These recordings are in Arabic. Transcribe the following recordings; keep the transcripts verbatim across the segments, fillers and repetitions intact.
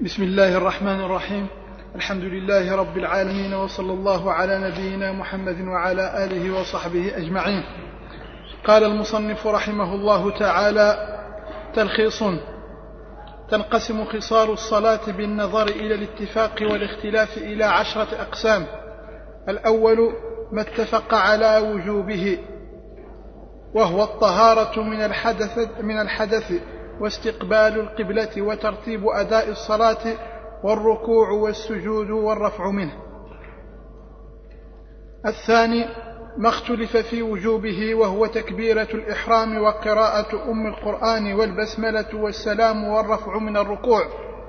بسم الله الرحمن الرحيم. الحمد لله رب العالمين، وصلى الله على نبينا محمد وعلى آله وصحبه أجمعين. قال المصنف رحمه الله تعالى: تلخيص. تنقسم خصال الصلاة بالنظر إلى الاتفاق والاختلاف إلى عشرة أقسام. الأول ما اتفق على وجوبه، وهو الطهارة من الحدث, من الحدث واستقبال القبلة وترتيب أداء الصلاة والركوع والسجود والرفع منه. الثاني ما اختلف في وجوبه، وهو تكبيرة الإحرام وقراءة أم القرآن والبسملة والسلام والرفع من الركوع.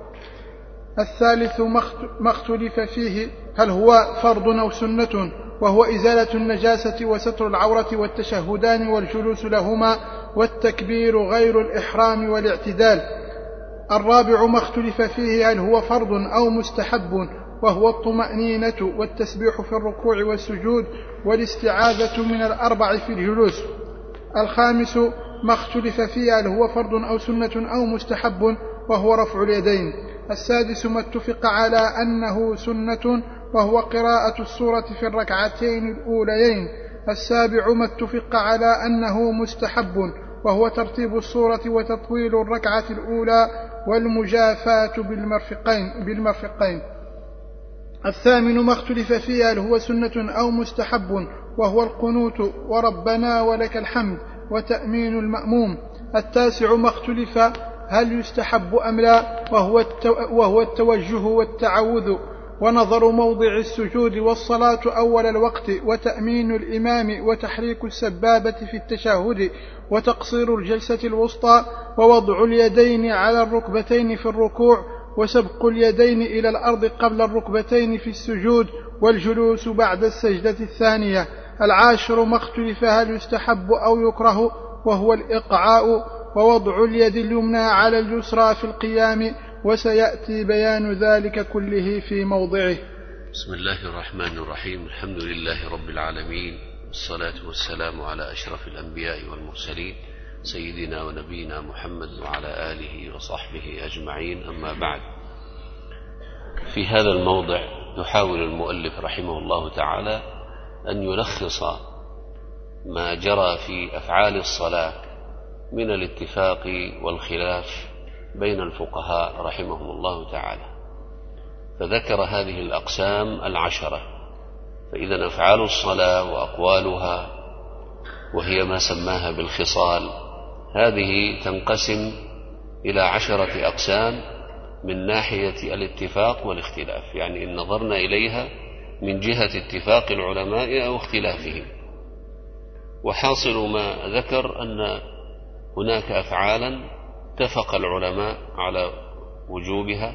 الثالث ما اختلف فيه، هل هو فرض أو سنة، وهو إزالة النجاسة وستر العورة والتشهدان والجلوس لهما والتكبير غير الإحرام والاعتدال. الرابع ما اختلف فيه، هل هو فرض أو مستحب، وهو الطمأنينة والتسبيح في الركوع والسجود والاستعاذة من الأربع في الجلوس. الخامس ما اختلف فيه، هل هو فرض أو سنة أو مستحب، وهو رفع اليدين. السادس ما اتفق على أنه سنة، وهو قراءة السورة في الركعتين الأوليين. السابع ما اتفق على أنه مستحب، وهو ترتيب السورة وتطويل الركعة الأولى والمجافاة بالمرفقين, بالمرفقين. الثامن ما اختلف فيه، هل هو سنة أو مستحب، وهو القنوت وربنا ولك الحمد وتأمين المأموم. التاسع ما اختلف هل يستحب أم لا، وهو, وهو التوجه والتعوذ ونظر موضع السجود والصلاة أول الوقت وتأمين الإمام وتحريك السبابة في التشهد وتقصير الجلسة الوسطى ووضع اليدين على الركبتين في الركوع وسبق اليدين إلى الأرض قبل الركبتين في السجود والجلوس بعد السجدة الثانية. العاشر ما اختلف هل يستحب أو يكره، وهو الإقعاء ووضع اليد اليمنى على اليسرى في القيام، وسيأتي بيان ذلك كله في موضعه. بسم الله الرحمن الرحيم. الحمد لله رب العالمين، والصلاة والسلام على أشرف الأنبياء والمرسلين سيدنا ونبينا محمد وعلى آله وصحبه أجمعين. أما بعد، في هذا الموضع يحاول المؤلف رحمه الله تعالى أن يلخص ما جرى في أفعال الصلاة من الاتفاق والخلاف بين الفقهاء رحمهم الله تعالى، فذكر هذه الأقسام العشرة. فإذا أفعال الصلاة وأقوالها، وهي ما سماها بالخصال، هذه تنقسم إلى عشرة أقسام من ناحية الاتفاق والاختلاف، يعني إن نظرنا إليها من جهة اتفاق العلماء أو اختلافهم. وحاصل ما ذكر أن هناك أفعالا اتفق العلماء على وجوبها،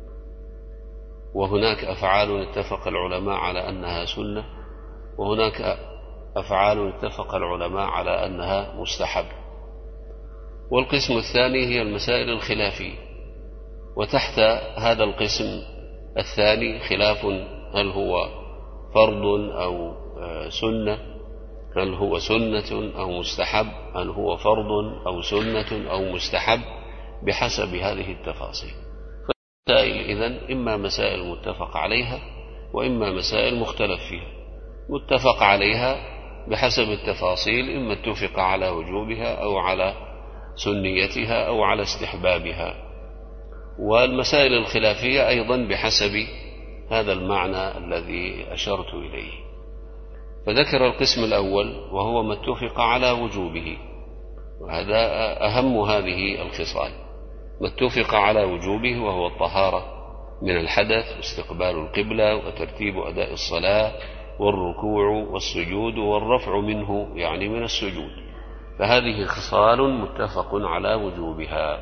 وهناك أفعال اتفق العلماء على أنها سنة، وهناك أفعال اتفق العلماء على أنها مستحب. والقسم الثاني هي المسائل الخلافية، وتحت هذا القسم الثاني خلاف، هل هو فرض أو سنة، هل هو سنة أو مستحب، هل هو فرض أو سنة أو مستحب، بحسب هذه التفاصيل. فالمسائل إذن إما مسائل متفق عليها وإما مسائل مختلف فيها. متفق عليها بحسب التفاصيل، إما اتفق على وجوبها أو على سنيتها أو على استحبابها. والمسائل الخلافية أيضا بحسب هذا المعنى الذي أشرت إليه. فذكر القسم الأول وهو ما اتفق على وجوبه، وهذا أهم هذه الخصال. ما اتفق على وجوبه وهو الطهارة من الحدث واستقبال القبلة وترتيب أداء الصلاة والركوع والسجود والرفع منه، يعني من السجود. فهذه خصال متفق على وجوبها.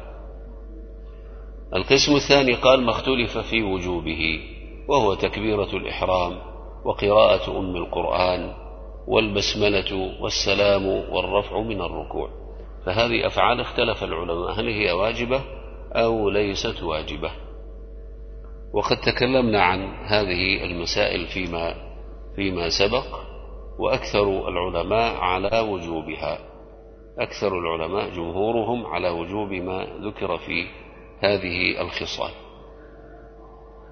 القسم الثاني قال ما اختلف في وجوبه، وهو تكبيرة الإحرام وقراءة أم القرآن والبسملة والسلام والرفع من الركوع. فهذه أفعال اختلف العلماء هل هي واجبة أو ليست واجبة. وقد تكلمنا عن هذه المسائل فيما, فيما سبق، وأكثر العلماء على وجوبها. أكثر العلماء جمهورهم على وجوب ما ذكر في هذه الخصال.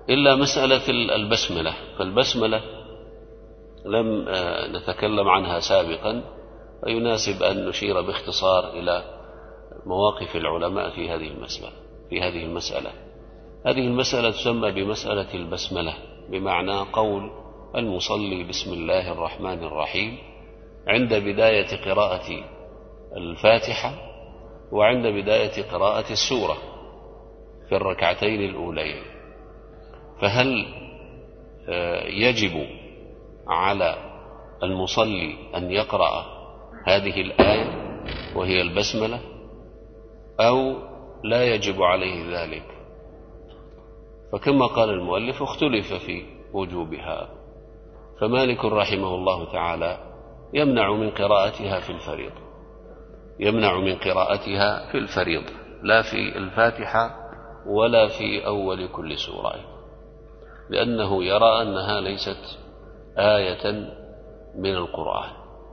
إلا مسألة البسملة، فالبسملة لم نتكلم عنها سابقا، ويناسب أن نشير باختصار إلى مواقف العلماء في هذه المسألة في هذه المسألة هذه المسألة تسمى بمسألة البسملة، بمعنى قول المصلي بسم الله الرحمن الرحيم عند بداية قراءة الفاتحة وعند بداية قراءة السورة في الركعتين الأولين. فهل يجب على المصلي أن يقرأ هذه الآية وهي البسملة أو لا يجب عليه ذلك؟ فكما قال المؤلف اختلف في وجوبها، فمالك رحمه الله تعالى يمنع من قراءتها في الفريضة يمنع من قراءتها في الفريضة لا في الفاتحة ولا في أول كل سورة، لأنه يرى أنها ليست آية من القرآن،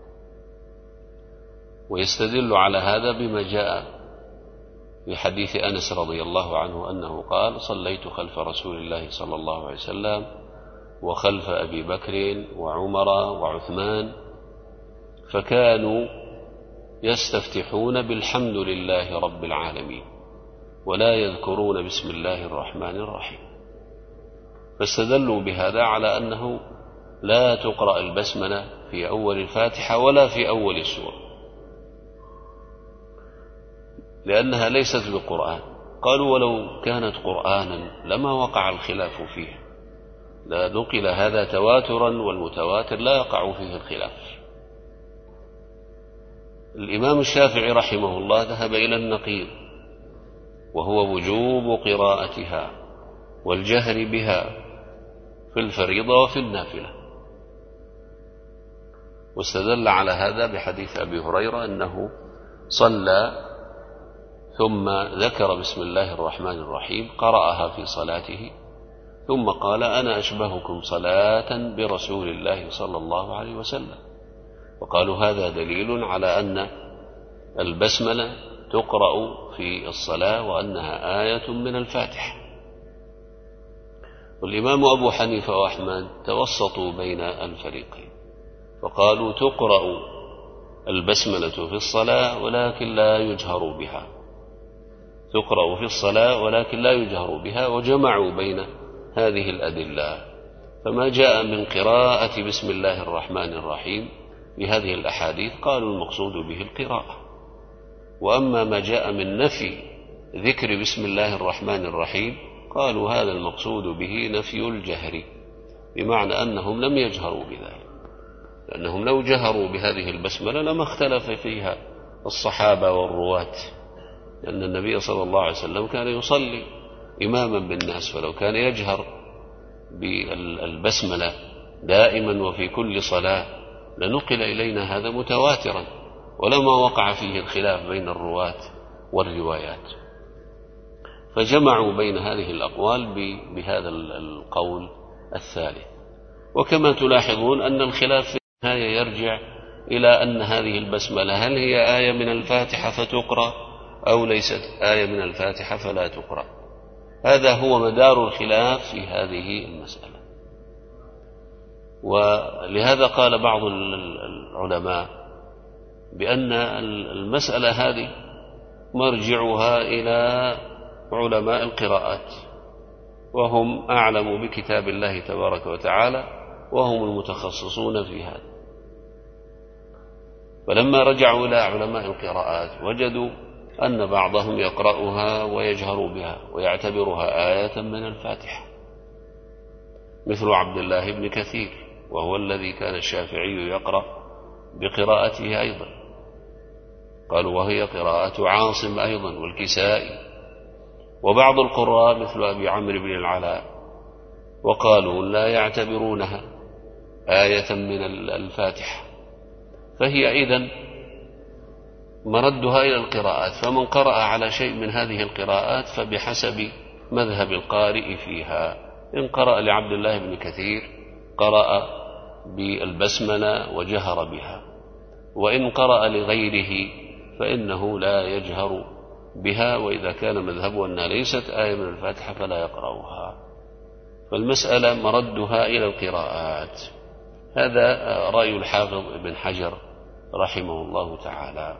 ويستدل على هذا بما جاء في حديث أنس رضي الله عنه أنه قال: صليت خلف رسول الله صلى الله عليه وسلم وخلف أبي بكر وعمر وعثمان فكانوا يستفتحون بالحمد لله رب العالمين ولا يذكرون بسم الله الرحمن الرحيم، فاستدلوا بهذا على أنه لا تقرأ البسملة في أول الفاتحة ولا في أول السورة، لأنها ليست بقرآن. قالوا: ولو كانت قرآنا لما وقع الخلاف فيه، لا نقل هذا تواترا والمتواتر لا يقع فيه الخلاف. الإمام الشافعي رحمه الله ذهب إلى النقيض، وهو وجوب قراءتها والجهر بها في الفريضة وفي النافلة، واستدل على هذا بحديث أبي هريرة أنه صلى ثم ذكر بسم الله الرحمن الرحيم قرأها في صلاته ثم قال: أنا أشبهكم صلاة برسول الله صلى الله عليه وسلم. وقالوا هذا دليل على أن البسملة تقرأ في الصلاة وأنها آية من الفاتحة. والإمام أبو حنيفة وأحمد توسطوا بين الفريقين، فقالوا تقرأ البسملة في الصلاة ولكن لا يجهر بها تقرأ في الصلاة ولكن لا يجهر بها وجمعوا بين هذه الأدلة. فما جاء من قراءة بسم الله الرحمن الرحيم بهذه الأحاديث قالوا المقصود به القراءة، وأما ما جاء من نفي ذكر بسم الله الرحمن الرحيم قالوا هذا المقصود به نفي الجهر، بمعنى أنهم لم يجهروا بذلك، لأنهم لو جهروا بهذه البسملة لما اختلف فيها الصحابة والرواة، لأن النبي صلى الله عليه وسلم كان يصلي إماما بالناس، فلو كان يجهر بالبسملة دائما وفي كل صلاة لنقل إلينا هذا متواترا ولما وقع فيه الخلاف بين الرواة والروايات. فجمعوا بين هذه الأقوال بهذا القول الثالث. وكما تلاحظون أن الخلاف في النهاية يرجع إلى أن هذه البسملة هل هي آية من الفاتحة فتقرأ أو ليست آية من الفاتحة فلا تقرأ. هذا هو مدار الخلاف في هذه المسألة. ولهذا قال بعض العلماء بأن المسألة هذه مرجعها إلى علماء القراءات، وهم أعلم بكتاب الله تبارك وتعالى وهم المتخصصون في هذا. فلما رجعوا إلى علماء القراءات وجدوا أن بعضهم يقرأها ويجهر بها ويعتبرها آية من الفاتحة، مثل عبد الله بن كثير، وهو الذي كان الشافعي يقرأ بقراءته أيضا، قالوا وهي قراءة عاصم أيضا والكسائي، وبعض القراء مثل أبي عمرو بن العلاء، وقالوا لا يعتبرونها آية من الفاتحة. فهي إذن مردها إلى القراءات، فمن قرأ على شيء من هذه القراءات فبحسب مذهب القارئ فيها. إن قرأ لعبد الله بن كثير قرأ بالبسملة وجهر بها، وإن قرأ لغيره فإنه لا يجهر بها، وإذا كان مذهبه أنها ليست آية من الفاتحة فلا يقرأها. فالمسألة مردها إلى القراءات. هذا رأي الحافظ ابن حجر رحمه الله تعالى.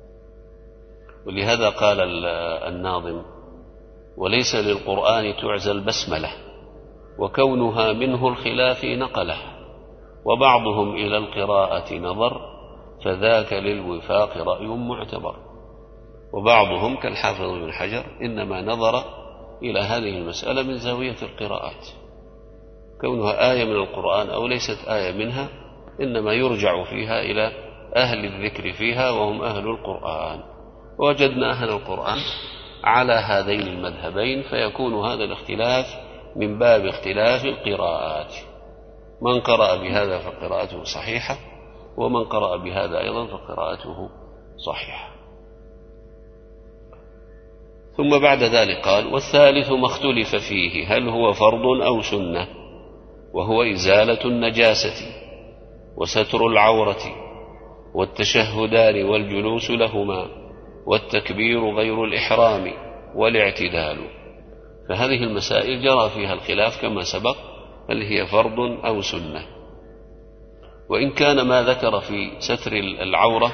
ولهذا قال الناظم: وليس للقرآن تعزى البسملة وكونها منه الخلاف نقله، وبعضهم إلى القراءة نظر فذاك للوفاق رأي معتبر. وبعضهم كالحافظ ابن حجر إنما نظر إلى هذه المسألة من زاوية القراءات، كونها آية من القرآن أو ليست آية منها إنما يرجع فيها إلى أهل الذكر فيها وهم أهل القرآن. ووجدنا أهل القرآن على هذين المذهبين، فيكون هذا الاختلاف من باب اختلاف القراءات، من قرأ بهذا فقراءته صحيحة، ومن قرأ بهذا أيضا فقراءته صحيحة. ثم بعد ذلك قال: والثالث ما اختلف فيه هل هو فرض أو سنة، وهو إزالة النجاسة وستر العورة والتشهدان والجلوس لهما والتكبير غير الإحرام والاعتدال. فهذه المسائل جرى فيها الخلاف كما سبق، هل هي فرض أو سنة. وإن كان ما ذكر في ستر العورة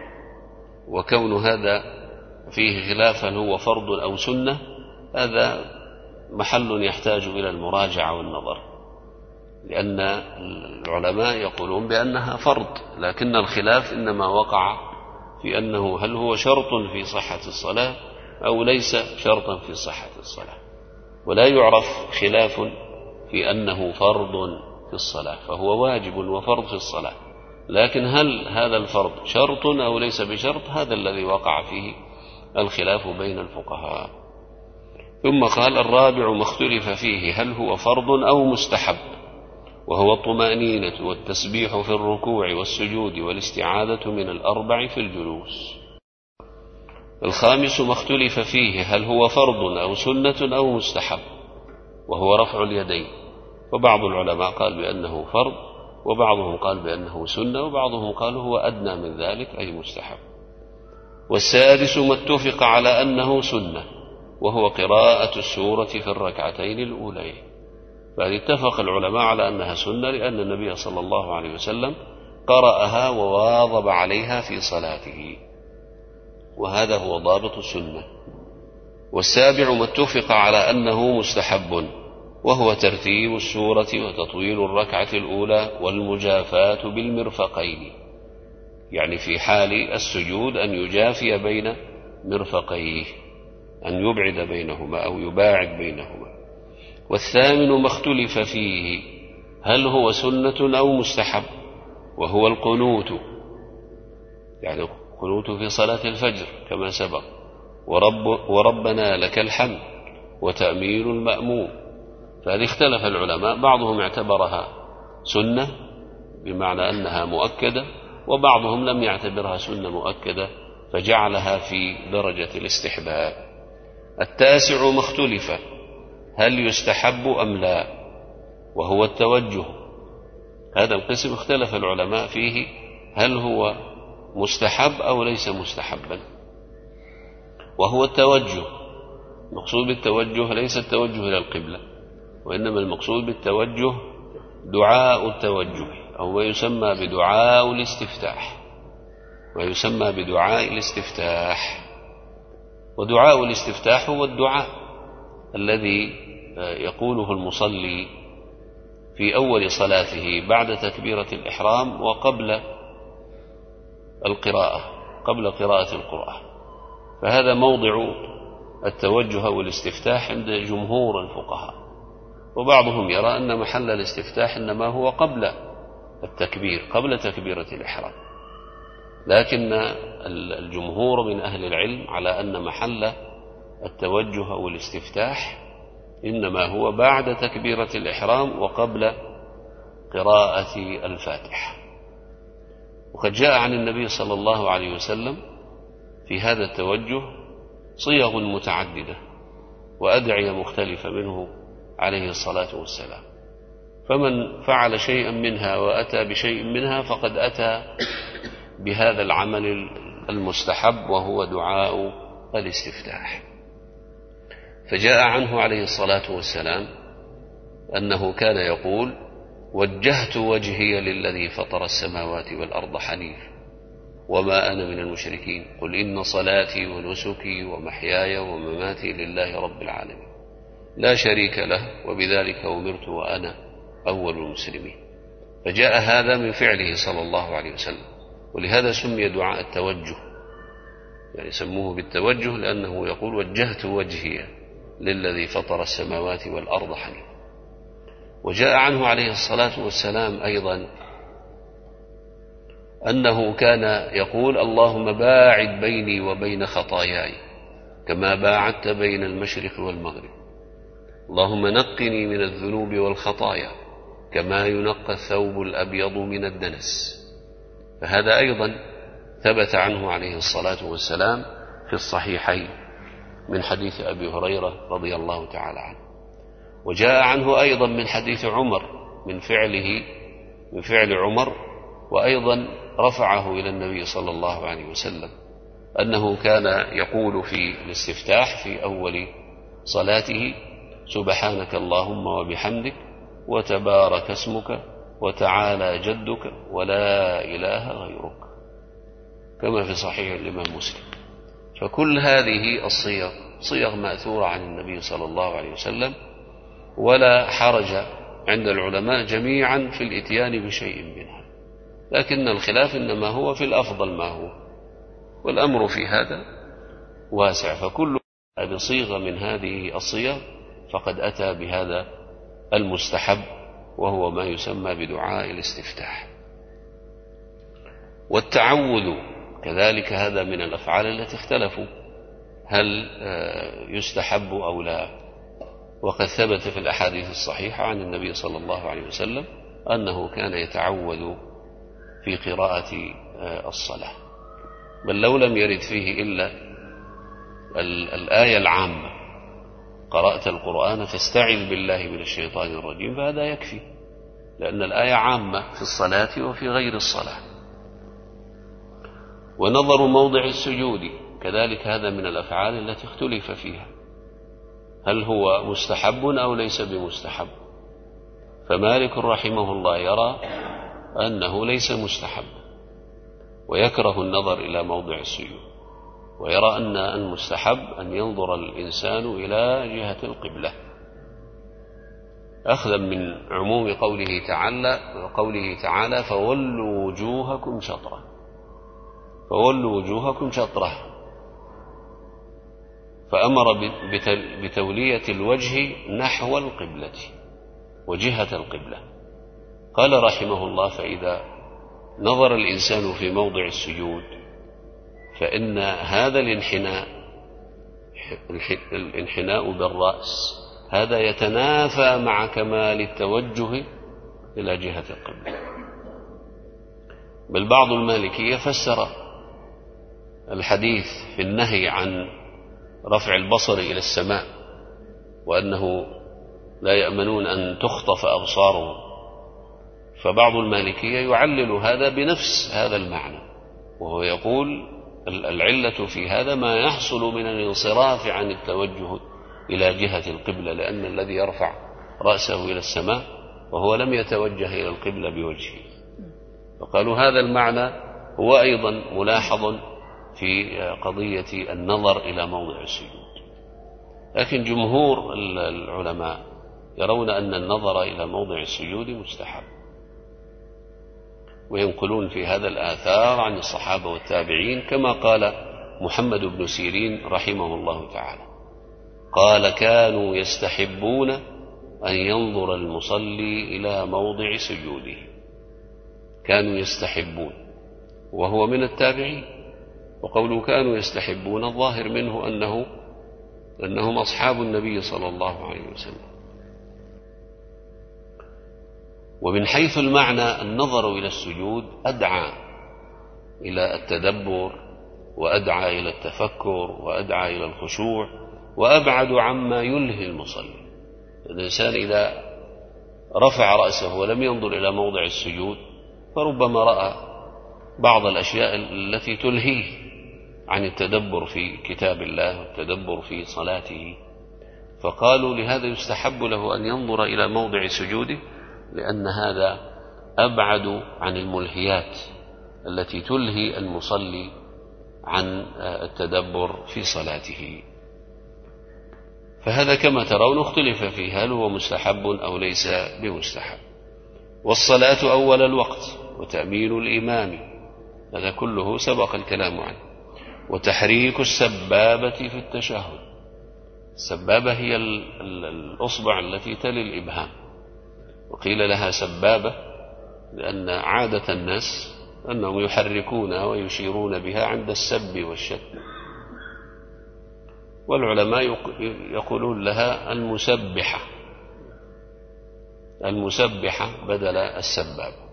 وكون هذا فيه خلاف هل هو فرض أو سنة، هذا محل يحتاج إلى المراجعة والنظر، لأن العلماء يقولون بأنها فرض، لكن الخلاف إنما وقع في أنه هل هو شرط في صحة الصلاة أو ليس شرطا في صحة الصلاة. ولا يعرف خلاف في أنه فرض في الصلاة، فهو واجب وفرض في الصلاة، لكن هل هذا الفرض شرط أو ليس بشرط، هذا الذي وقع فيه الخلاف بين الفقهاء. ثم قال: الرابع ما اختلف فيه هل هو فرض أو مستحب، وهو الطمأنينة والتسبيح في الركوع والسجود والاستعاذة من الأربع في الجلوس. الخامس ما اختلف فيه هل هو فرض أو سنة أو مستحب، وهو رفع اليدين، وبعض العلماء قال بأنه فرض، وبعضهم قال بأنه سنة، وبعضهم قال هو أدنى من ذلك أي مستحب. والسادس ما اتفق على أنه سنة، وهو قراءة السورة في الركعتين الأولين. فهذه اتفق العلماء على أنها سنة، لأن النبي صلى الله عليه وسلم قرأها وواظب عليها في صلاته، وهذا هو ضابط السنة. والسابع ما اتفق على أنه مستحب، وهو ترتيب السورة وتطويل الركعة الأولى والمجافاة بالمرفقين، يعني في حال السجود أن يجافي بين مرفقيه، أن يبعد بينهما أو يباعد بينهما. والثامن ما اختلف فيه هل هو سنة أو مستحب، وهو القنوت، يعني القنوت في صلاة الفجر كما سبق، ورب وربنا لك الحمد، وتأمين المأموم. فهذه اختلف العلماء، بعضهم اعتبرها سنة بمعنى أنها مؤكدة، وبعضهم لم يعتبرها سنة مؤكدة فجعلها في درجة الاستحباب. التاسع ما اختلف هل يستحب أم لا، وهو التوجه. هذا القسم اختلف العلماء فيه هل هو مستحب أو ليس مستحبا. وهو التوجه، مقصود بالتوجه ليس التوجه إلى القبلة، وإنما المقصود بالتوجه دعاء التوجه، أو ما يسمى بدعاء الاستفتاح، ما يسمى بدعاء الاستفتاح. ودعاء الاستفتاح هو الدعاء الذي يقوله المصلي في أول صلاته بعد تكبيرة الإحرام وقبل القراءة، قبل قراءة القرآن. فهذا موضع التوجه أو الاستفتاح عند جمهور الفقهاء، وبعضهم يرى أن محل الاستفتاح إنما هو قبل التكبير، قبل تكبيرة الإحرام، لكن الجمهور من أهل العلم على أن محل التوجه أو الاستفتاح إنما هو بعد تكبيرة الإحرام وقبل قراءة الفاتحة. وقد جاء عن النبي صلى الله عليه وسلم في هذا التوجه صيغ متعددة وأدعية مختلفة منه عليه الصلاة والسلام، فمن فعل شيئا منها وأتى بشيء منها فقد أتى بهذا العمل المستحب، وهو دعاء الاستفتاح. فجاء عنه عليه الصلاة والسلام أنه كان يقول: وجهت وجهي للذي فطر السماوات والأرض حنيف وما أنا من المشركين، قل إن صلاتي ونسكي ومحياي ومماتي لله رب العالمين لا شريك له وبذلك أمرت وأنا أول المسلمين. فجاء هذا من فعله صلى الله عليه وسلم، ولهذا سمي دعاء التوجه، يعني سموه بالتوجه لأنه يقول: وجهت وجهي للذي فطر السماوات والأرض حنيف. وجاء عنه عليه الصلاة والسلام أيضا أنه كان يقول: اللهم باعد بيني وبين خطاياي كما باعدت بين المشرق والمغرب، اللهم نقني من الذنوب والخطايا كما ينقى الثوب الأبيض من الدنس. فهذا أيضا ثبت عنه عليه الصلاة والسلام في الصحيحين من حديث أبي هريرة رضي الله تعالى عنه. وجاء عنه أيضا من حديث عمر من فعله من فعل عمر، وأيضا رفعه إلى النبي صلى الله عليه وسلم، أنه كان يقول في الاستفتاح في أول صلاته: سبحانك اللهم وبحمدك وتبارك اسمك وتعالى جدك ولا إله غيرك، كما في صحيح الإمام مسلم. فكل هذه الصيغ صيغ مأثورة عن النبي صلى الله عليه وسلم، ولا حرج عند العلماء جميعا في الإتيان بشيء منها، لكن الخلاف إنما هو في الأفضل ما هو، والأمر في هذا واسع. فكل بصيغة من هذه الصيغ فقد أتى بهذا المستحب، وهو ما يسمى بدعاء الاستفتاح. والتعوذ كذلك هذا من الأفعال التي اختلفوا هل يستحب أو لا. وقد ثبت في الأحاديث الصحيحة عن النبي صلى الله عليه وسلم أنه كان يتعوذ في قراءة الصلاة، بل لو لم يرد فيه إلا الآية العامة: قرأت القرآن فاستعذ بالله من الشيطان الرجيم، فهذا يكفي، لأن الآية عامة في الصلاة وفي غير الصلاة. ونظر موضع السجود كذلك هذا من الأفعال التي اختلف فيها، هل هو مستحب أو ليس بمستحب؟ فمالك رحمه الله يرى أنه ليس مستحب، ويكره النظر إلى موضع السجود، ويرى أن المستحب أن ينظر الإنسان إلى جهة القبلة، أخذا من عموم قوله تعالى وقوله تعالى فولوا وجوهكم شطرة، فولوا وجوهكم شطرة، فأمر بتولية الوجه نحو القبلة وجهة القبلة. قال رحمه الله: فإذا نظر الإنسان في موضع السجود فإن هذا الانحناء الانحناء بالرأس هذا يتنافى مع كمال التوجه إلى جهة القبلة. بل بعض المالكية فسر الحديث في النهي عن رفع البصر إلى السماء وأنه لا يأمنون أن تخطف أبصارهم، فبعض المالكية يعلل هذا بنفس هذا المعنى، وهو يقول العلة في هذا ما يحصل من الانصراف عن التوجه إلى جهة القبلة، لأن الذي يرفع رأسه إلى السماء وهو لم يتوجه إلى القبلة بوجهه. فقالوا هذا المعنى هو أيضا ملاحظ في قضية النظر إلى موضع السجود. لكن جمهور العلماء يرون أن النظر إلى موضع السجود مستحب، وينقلون في هذا الآثار عن الصحابة والتابعين، كما قال محمد بن سيرين رحمه الله تعالى، قال: كانوا يستحبون أن ينظر المصلي إلى موضع سجوده. كانوا يستحبون، وهو من التابعين، وقولوا كانوا يستحبون الظاهر منه أنه أنهم أصحاب النبي صلى الله عليه وسلم. ومن حيث المعنى النظر إلى السجود أدعى إلى التدبر، وأدعى إلى التفكر، وأدعى إلى الخشوع، وأبعد عما يلهي المصلي. الإنسان إذا رفع رأسه ولم ينظر إلى موضع السجود فربما رأى بعض الأشياء التي تلهيه عن التدبر في كتاب الله والتدبر في صلاته. فقالوا لهذا يستحب له أن ينظر إلى موضع سجوده، لأن هذا أبعد عن الملهيات التي تلهي المصلي عن التدبر في صلاته. فهذا كما ترون اختلف فيه هل هو مستحب أو ليس بمستحب. والصلاة أول الوقت وتأمين الإمام، هذا كله سبق الكلام عنه. وتحريك السبابة في التشهد، السبابة هي الأصبع التي تلي الإبهام، وقيل لها سبابة لأن عادة الناس أنهم يحركونها ويشيرون بها عند السب والشتم، والعلماء يقولون لها المسبحة، المسبحة بدل السبابة.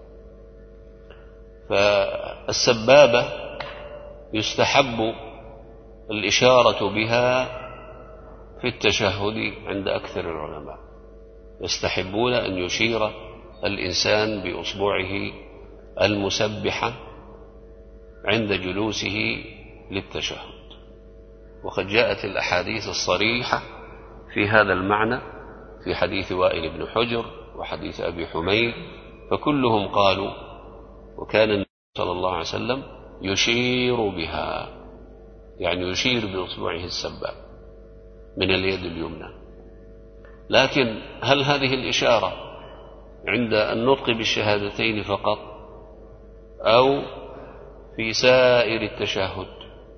فالسبابة يستحب الإشارة بها في التشهد عند أكثر العلماء، يستحبون أن يشير الإنسان بأصبعه المسبحة عند جلوسه للتشهد. وقد جاءت الأحاديث الصريحة في هذا المعنى في حديث وائل بن حجر وحديث أبي حميد، فكلهم قالوا وكان النبي صلى الله عليه وسلم يشير بها، يعني يشير بأصبعه السباب من اليد اليمنى. لكن هل هذه الإشارة عند النطق بالشهادتين فقط أو في سائر التشهد؟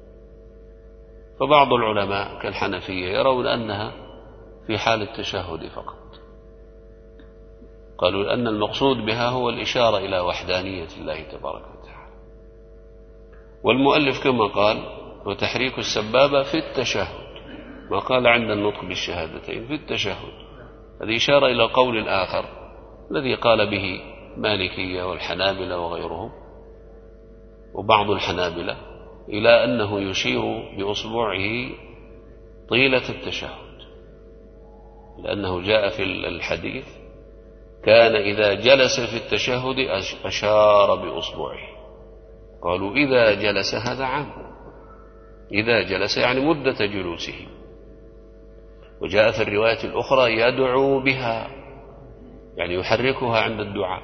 فبعض العلماء كالحنفية يرون أنها في حال التشهد فقط، قالوا أن المقصود بها هو الإشارة إلى وحدانية الله تبارك وتعالى. والمؤلف كما قال وتحريك السبابة في التشهد، ما قال عند النطق بالشهادتين، في التشهد، هذه إشارة إلى قول الآخر الذي قال به مالكية والحنابلة وغيرهم وبعض الحنابلة إلى أنه يشير بأصبعه طيلة التشهد، لأنه جاء في الحديث كان إذا جلس في التشهد أشار بأصبعه. قالوا إذا جلس هذا عام، إذا جلس يعني مدة جلوسه. وجاء في الرواية الأخرى يدعو بها، يعني يحركها عند الدعاء.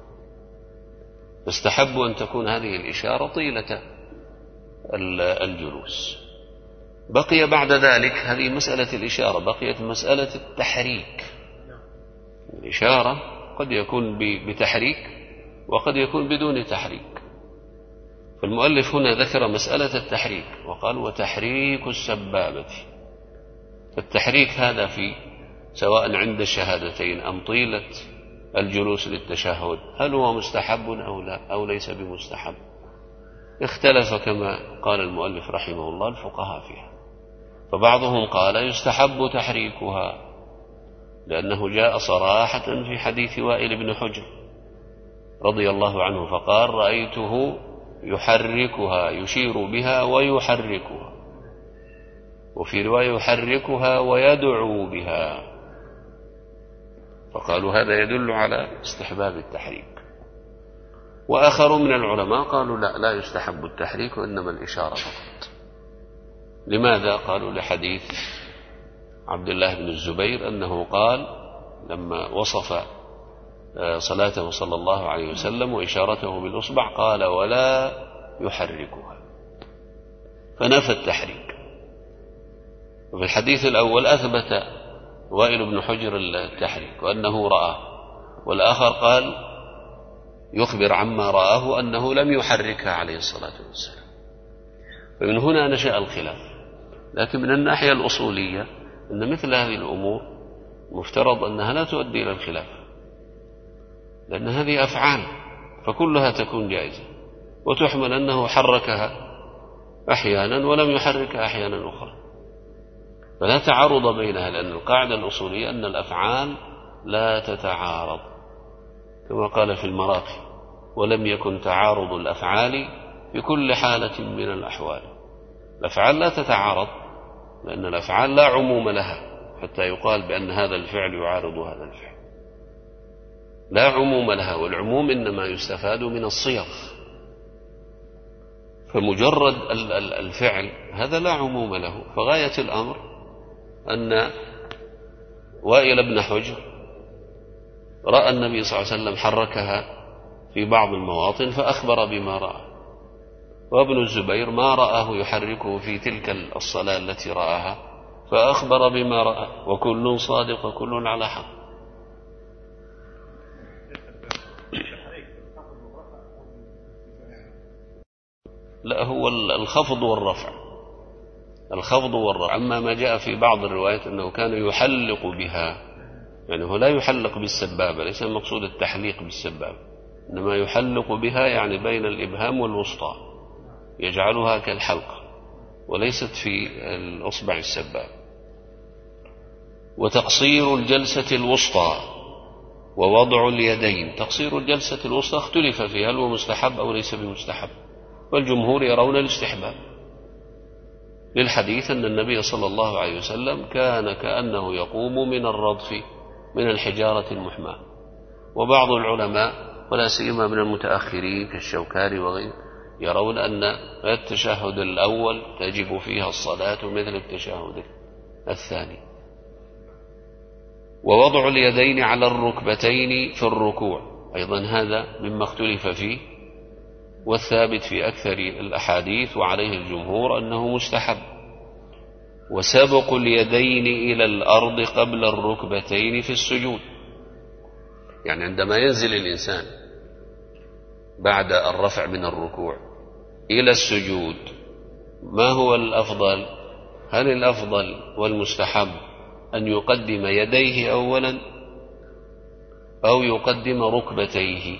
فاستحب أن تكون هذه الإشارة طيلة الجلوس. بقي بعد ذلك هذه مسألة الإشارة، بقيت مسألة التحريك. الإشارة قد يكون بتحريك وقد يكون بدون تحريك. فالمؤلف هنا ذكر مسألة التحريك وقال وتحريك السبابة. فالتحريك هذا في سواء عند الشهادتين أم طيلة الجلوس للتشهد، هل هو مستحب أو لا أو ليس بمستحب؟ اختلف كما قال المؤلف رحمه الله الفقهاء فيها. فبعضهم قال يستحب تحريكها لأنه جاء صراحة في حديث وائل بن حجر رضي الله عنه فقال رأيته يحركها، يشير بها ويحركها، وفي رواية يحركها ويدعو بها، فقالوا هذا يدل على استحباب التحريك. وآخر من العلماء قالوا لا لا يستحب التحريك وإنما الإشارة فقط. لماذا؟ قالوا لحديث عبد الله بن الزبير أنه قال لما وصف صلاته صلى الله عليه وسلم وإشارته بالأصبع قال ولا يحركها، فنفى التحريك. وفي الحديث الأول أثبت وائل بن حجر التحريك وأنه رآه، والآخر قال يخبر عما رآه أنه لم يحركها عليه الصلاة والسلام. فمن هنا نشأ الخلاف. لكن من الناحية الأصولية أن مثل هذه الأمور مفترض أنها لا تؤدي إلى الخلاف، لأن هذه أفعال فكلها تكون جائزة، وتحمل أنه حركها أحيانا ولم يحركها أحيانا أخرى، فلا تعارض بينها، لأن القاعدة الأصولية أن الأفعال لا تتعارض كما قال في المراقي ولم يكن تعارض الأفعال في كل حالة من الأحوال. الأفعال لا تتعارض لأن الأفعال لا عموم لها حتى يقال بأن هذا الفعل يعارض هذا الفعل، لا عموم لها، والعموم إنما يستفاد من الصيغ. فمجرد الفعل هذا لا عموم له، فغاية الأمر أن وائل بن حجر رأى النبي صلى الله عليه وسلم حركها في بعض المواطن فأخبر بما رأى، وابن الزبير ما رآه يحركه في تلك الصلاة التي رآها فأخبر بما رأى، وكل صادق وكل على حق. لا، هو الخفض والرفع، الخفض والرفع. أما ما جاء في بعض الروايات أنه كان يحلق بها، يعني هو لا يحلق بالسبابة، ليس المقصود التحليق بالسبابة، إنما يحلق بها يعني بين الإبهام والوسطى، يجعلها كالحلقة وليست في الأصبع السبابة. وتقصير الجلسة الوسطى ووضع اليدين. تقصير الجلسة الوسطى اختلف فيها هل هو مستحب أو ليس بمستحب، والجمهور يرون الاستحباب للحديث أن النبي صلى الله عليه وسلم كان كأنه يقوم من الرضف من الحجارة المحماة. وبعض العلماء ولا سيما من المتأخرين كالشوكاني وغيره يرون أن التشهد الأول تجب فيها الصلاة مثل التشهد الثاني. ووضع اليدين على الركبتين في الركوع أيضا هذا مما اختلف فيه، والثابت في أكثر الأحاديث وعليه الجمهور أنه مستحب. وسبق اليدين إلى الأرض قبل الركبتين في السجود، يعني عندما ينزل الإنسان بعد الرفع من الركوع إلى السجود ما هو الأفضل؟ هل الأفضل والمستحب أن يقدم يديه أولا أو يقدم ركبتيه؟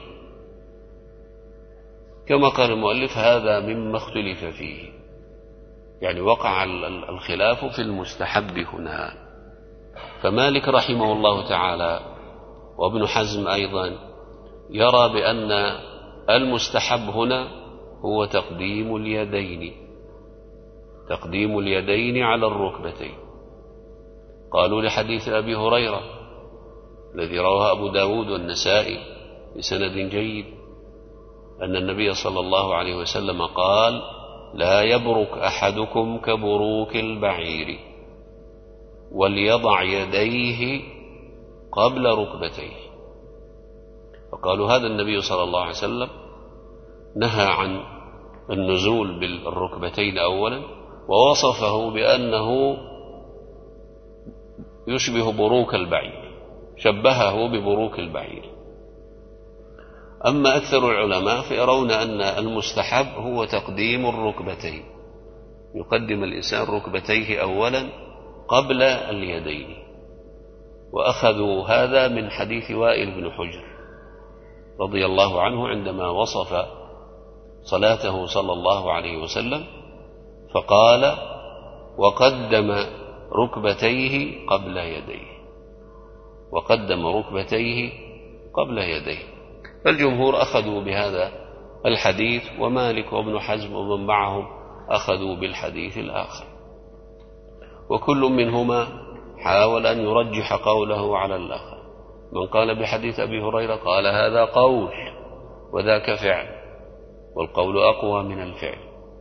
كما قال المؤلف هذا مما اختلف فيه، يعني وقع الخلاف في المستحب هنا. فمالك رحمه الله تعالى وابن حزم أيضا يرى بأن المستحب هنا هو تقديم اليدين، تقديم اليدين على الركبتين. قالوا لحديث أبي هريرة الذي رواه أبو داود والنسائي بسند جيد أن النبي صلى الله عليه وسلم قال: لا يبرك أحدكم كبروك البعير وليضع يديه قبل ركبتيه. فقالوا هذا النبي صلى الله عليه وسلم نهى عن النزول بالركبتين أولا، ووصفه بأنه يشبه بروك البعير، شبهه ببروك البعير. أما أكثر العلماء فيرون أن المستحب هو تقديم الركبتين، يقدم الإنسان ركبتيه أولا قبل اليدين. وأخذوا هذا من حديث وائل بن حجر رضي الله عنه عندما وصف صلاته صلى الله عليه وسلم فقال: وقدم ركبتيه قبل يديه، وقدم ركبتيه قبل يديه. فالجمهور أخذوا بهذا الحديث، ومالك وابن حزم ومن معهم أخذوا بالحديث الآخر، وكل منهما حاول أن يرجح قوله على الآخر. من قال بحديث أبي هريرة قال هذا قول وذاك فعل، والقول أقوى من الفعل.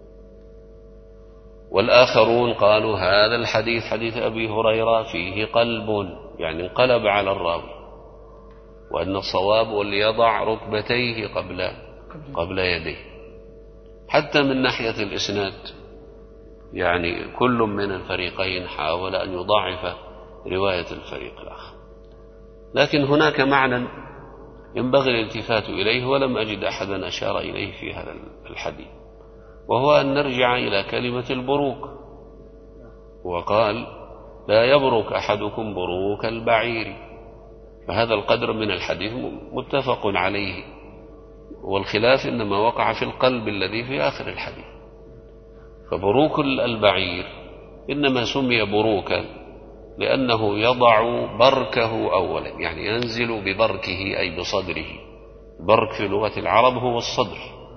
والآخرون قالوا هذا الحديث حديث أبي هريرة فيه قلب، يعني انقلب على الراوي، وأن الصواب وليضع ركبتيه قبل قبل يديه. حتى من ناحية الإسناد يعني كل من الفريقين حاول أن يضاعف رواية الفريق الآخر، لكن هناك معنى ينبغي الالتفات إليه ولم أجد أحدا أشار إليه في هذا الحديث، وهو أن نرجع إلى كلمة البروك. وقال: لا يبرك أحدكم بروك البعير، فهذا القدر من الحديث متفق عليه، والخلاف إنما وقع في القلب الذي في آخر الحديث. فبروك البعير إنما سمي بروكا لأنه يضع بركه أولا، يعني ينزل ببركه أي بصدره. برك في لغة العرب هو الصدر،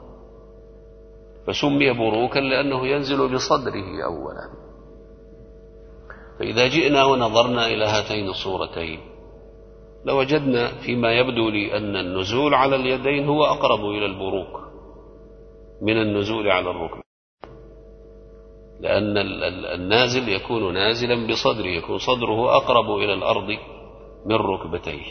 فسمي بروكا لأنه ينزل بصدره أولا. فإذا جئنا ونظرنا إلى هاتين الصورتين لوجدنا فيما يبدو لي أن النزول على اليدين هو أقرب إلى البروك من النزول على الركبة، لأن النازل يكون نازلا بصدره، يكون صدره أقرب إلى الأرض من ركبتيه.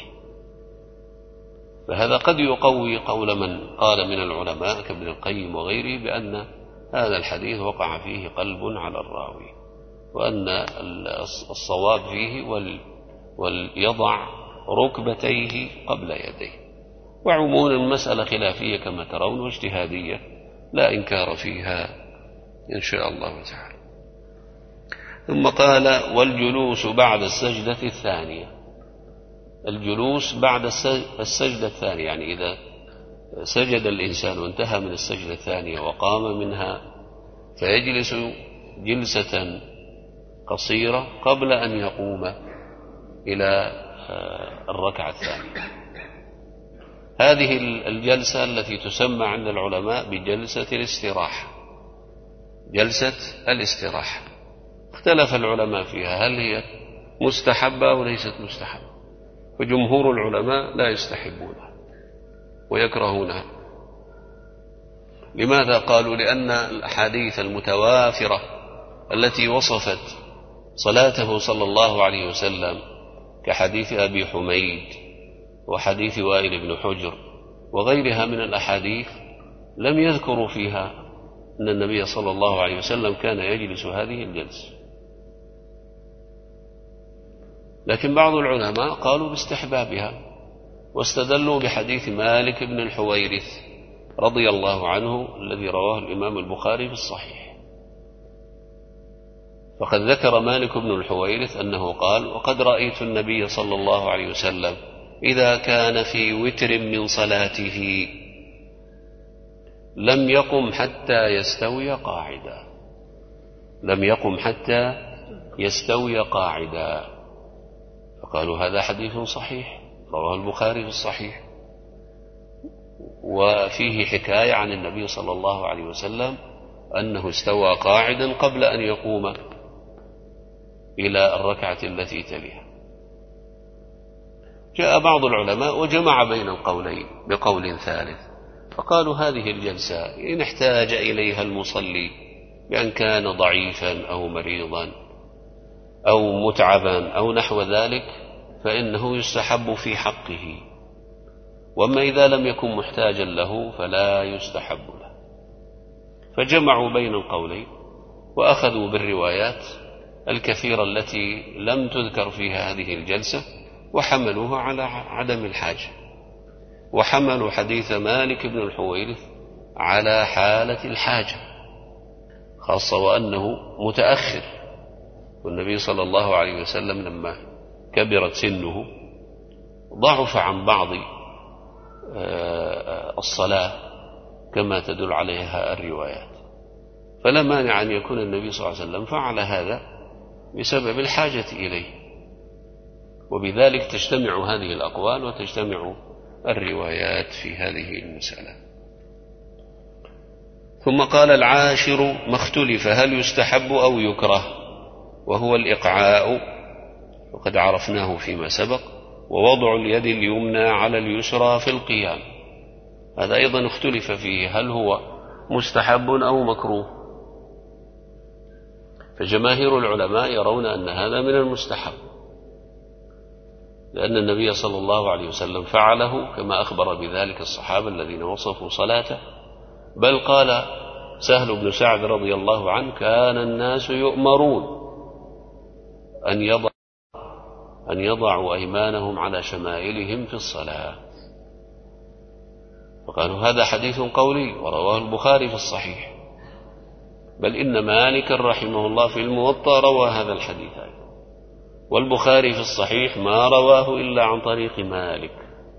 فهذا قد يقوي قول من قال من العلماء كابن القيم وغيره بأن هذا الحديث وقع فيه قلب على الراوي، وأن الصواب فيه وليضع ركبتيه قبل يديه. وعموما المسألة خلافية كما ترون واجتهادية لا إنكار فيها إن شاء الله تعالى. ثم قال: والجلوس بعد السجدة الثانية. الجلوس بعد السجدة الثانية يعني إذا سجد الإنسان وانتهى من السجدة الثانية وقام منها فيجلس جلسة قصيرة قبل أن يقوم إلى الركعة الثانية. هذه الجلسة التي تسمى عند العلماء بجلسة الاستراحة، جلسة الاستراحة اختلف العلماء فيها هل هي مستحبة أو ليست مستحبة، فجمهور العلماء لا يستحبونها ويكرهونها. لماذا؟ قالوا: لأن الأحاديث المتوافرة التي وصفت صلاته صلى الله عليه وسلم كحديث أبي حميد وحديث وائل بن حجر وغيرها من الأحاديث لم يذكروا فيها أن النبي صلى الله عليه وسلم كان يجلس هذه الجلسة. لكن بعض العلماء قالوا باستحبابها واستدلوا بحديث مالك بن الحويرث رضي الله عنه الذي رواه الإمام البخاري في الصحيح. فقد ذكر مالك بن الحويرث أنه قال: وقد رأيت النبي صلى الله عليه وسلم إذا كان في وتر من صلاته لم يقم حتى يستوي قاعدا، لم يقم حتى يستوي قاعدا. فقالوا هذا حديث صحيح رواه البخاري في الصحيح، وفيه حكاية عن النبي صلى الله عليه وسلم أنه استوى قاعدا قبل أن يقوم إلى الركعة التي تليها. جاء بعض العلماء وجمع بين القولين بقول ثالث، فقالوا هذه الجلسة إن احتاج إليها المصلي بأن كان ضعيفا أو مريضا أو متعبا أو نحو ذلك فإنه يستحب في حقه، وأما إذا لم يكن محتاجا له فلا يستحب له. فجمعوا بين القولين وأخذوا بالروايات الكثيرة التي لم تذكر فيها هذه الجلسة وحملوها على عدم الحاجة، وحملوا حديث مالك بن الحويرث على حالة الحاجة، خاصة وأنه متأخر، والنبي صلى الله عليه وسلم لما كبرت سنه ضعف عن بعض الصلاة كما تدل عليها الروايات، فلا مانع أن يكون النبي صلى الله عليه وسلم فعل هذا بسبب الحاجة إليه، وبذلك تجتمع هذه الأقوال وتجتمع الروايات في هذه المسألة. ثم قال: العاشر ما اختلف هل يستحب أو يكره، وهو الإقعاء، وقد عرفناه فيما سبق، ووضع اليد اليمنى على اليسرى في القيام، هذا أيضا اختلف فيه هل هو مستحب أو مكروه. فجماهير العلماء يرون أن هذا من المستحب، لأن النبي صلى الله عليه وسلم فعله كما أخبر بذلك الصحابة الذين وصفوا صلاته، بل قال سهل بن سعد رضي الله عنه: كان الناس يؤمرون أن يضع أن يضعوا أيمانهم على شمائلهم في الصلاة. فقالوا هذا حديث قولي ورواه البخاري في الصحيح، بل إن مالك رحمه الله في الموطأ روى هذا الحديث، والبخاري في الصحيح ما رواه إلا عن طريق مالك،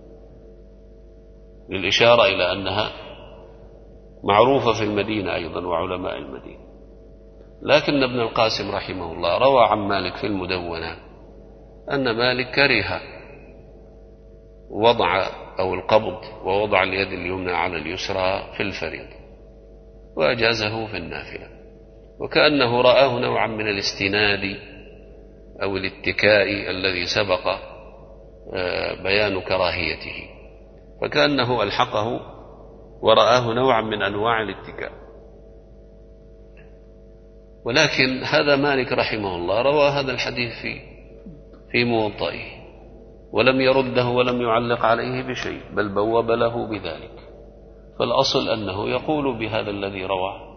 للإشارة إلى أنها معروفة في المدينة أيضا وعلماء المدينة. لكن ابن القاسم رحمه الله روى عن مالك في المدونة أن مالك كره وضع أو القبض ووضع اليد اليمنى على اليسرى في الفريضة، وأجازه في النافلة، وكأنه رآه نوعا من الاستناد أو الاتكاء الذي سبق بيان كراهيته، فكأنه ألحقه ورآه نوعا من أنواع الاتكاء. ولكن هذا مالك رحمه الله روى هذا الحديث في في موطئه ولم يرده ولم يعلق عليه بشيء، بل بوب له بذلك، فالأصل أنه يقول بهذا الذي رواه،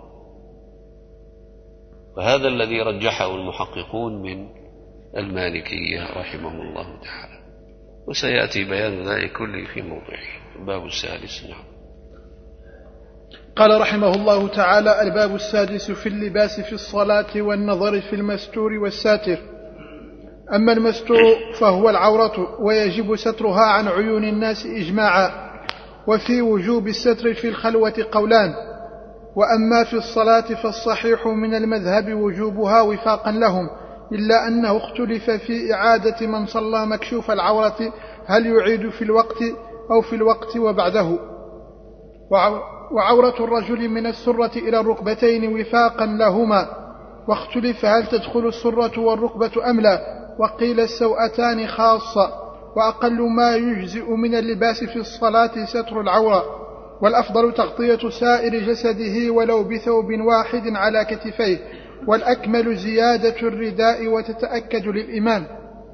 وهذا الذي رجحه المحققون من المالكية رحمه الله تعالى، وسيأتي بيان ذلك كله في موضعه. الباب السادس. نعم. قال رحمه الله تعالى: الباب السادس في اللباس في الصلاة والنظر في المستور والساتر. أما المستور فهو العورة، ويجب سترها عن عيون الناس إجماعا، وفي وجوب الستر في الخلوة قولان، وأما في الصلاة فالصحيح من المذهب وجوبها وفاقا لهم، إلا أنه اختلف في إعادة من صلى مكشوف العورة، هل يعيد في الوقت أو في الوقت وبعده. وعورة الرجل من السرة إلى الركبتين وفاقا لهما، واختلف هل تدخل السرة والركبة أم لا، وقيل السوأتان خاصة، وأقل ما يجزئ من اللباس في الصلاة ستر العورة، والأفضل تغطية سائر جسده ولو بثوب واحد على كتفيه، والأكمل زيادة الرداء وتتأكد للإمام.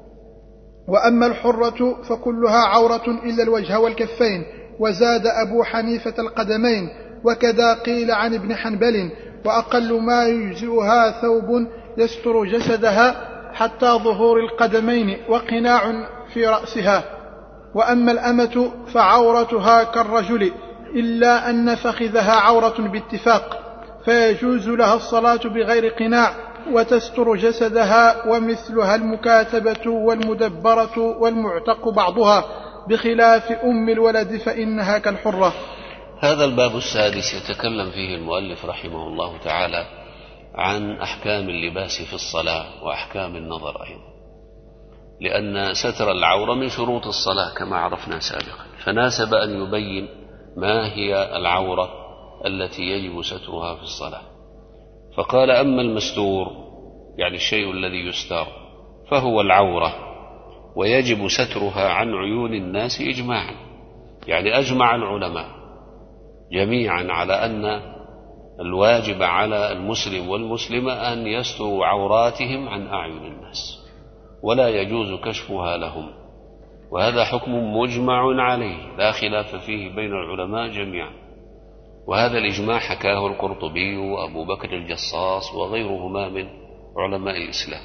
وأما الحرة فكلها عورة إلا الوجه والكفين، وزاد أبو حنيفة القدمين، وكذا قيل عن ابن حنبل، وأقل ما يجزئها ثوب يستر جسدها حتى ظهور القدمين، وقناع في رأسها. وأما الأمة فعورتها كالرجل، إلا أن فخذها عورة باتفاق، فيجوز لها الصلاة بغير قناع، وتستر جسدها، ومثلها المكاتبة والمدبرة والمعتق بعضها، بخلاف أم الولد فإنها كالحرة. هذا الباب السادس يتكلم فيه المؤلف رحمه الله تعالى عن أحكام اللباس في الصلاة وأحكام النظر أيضا، لأن ستر العورة من شروط الصلاة كما عرفنا سابقا، فناسب أن يبين ما هي العورة التي يجب سترها في الصلاة. فقال: أما المستور يعني الشيء الذي يستر فهو العورة، ويجب سترها عن عيون الناس إجماعا، يعني أجمع العلماء جميعا على أن الواجب على المسلم والمسلمة أن يستروا عوراتهم عن أعين الناس، ولا يجوز كشفها لهم، وهذا حكم مجمع عليه لا خلاف فيه بين العلماء جميعا، وهذا الإجماع حكاه القرطبي وأبو بكر الجصاص وغيرهما من علماء الإسلام.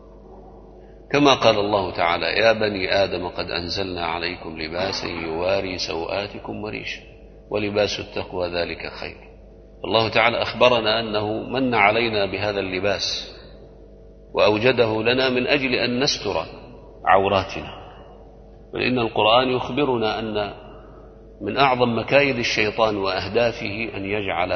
كما قال الله تعالى: يا بني آدم قد أنزلنا عليكم لباسا يواري سوآتكم وريشا ولباس التقوى ذلك خير. الله تعالى أخبرنا أنه من علينا بهذا اللباس وأوجده لنا من أجل أن نستر عوراتنا، ولأن القرآن يخبرنا أن من أعظم مكايد الشيطان وأهدافه أن يجعل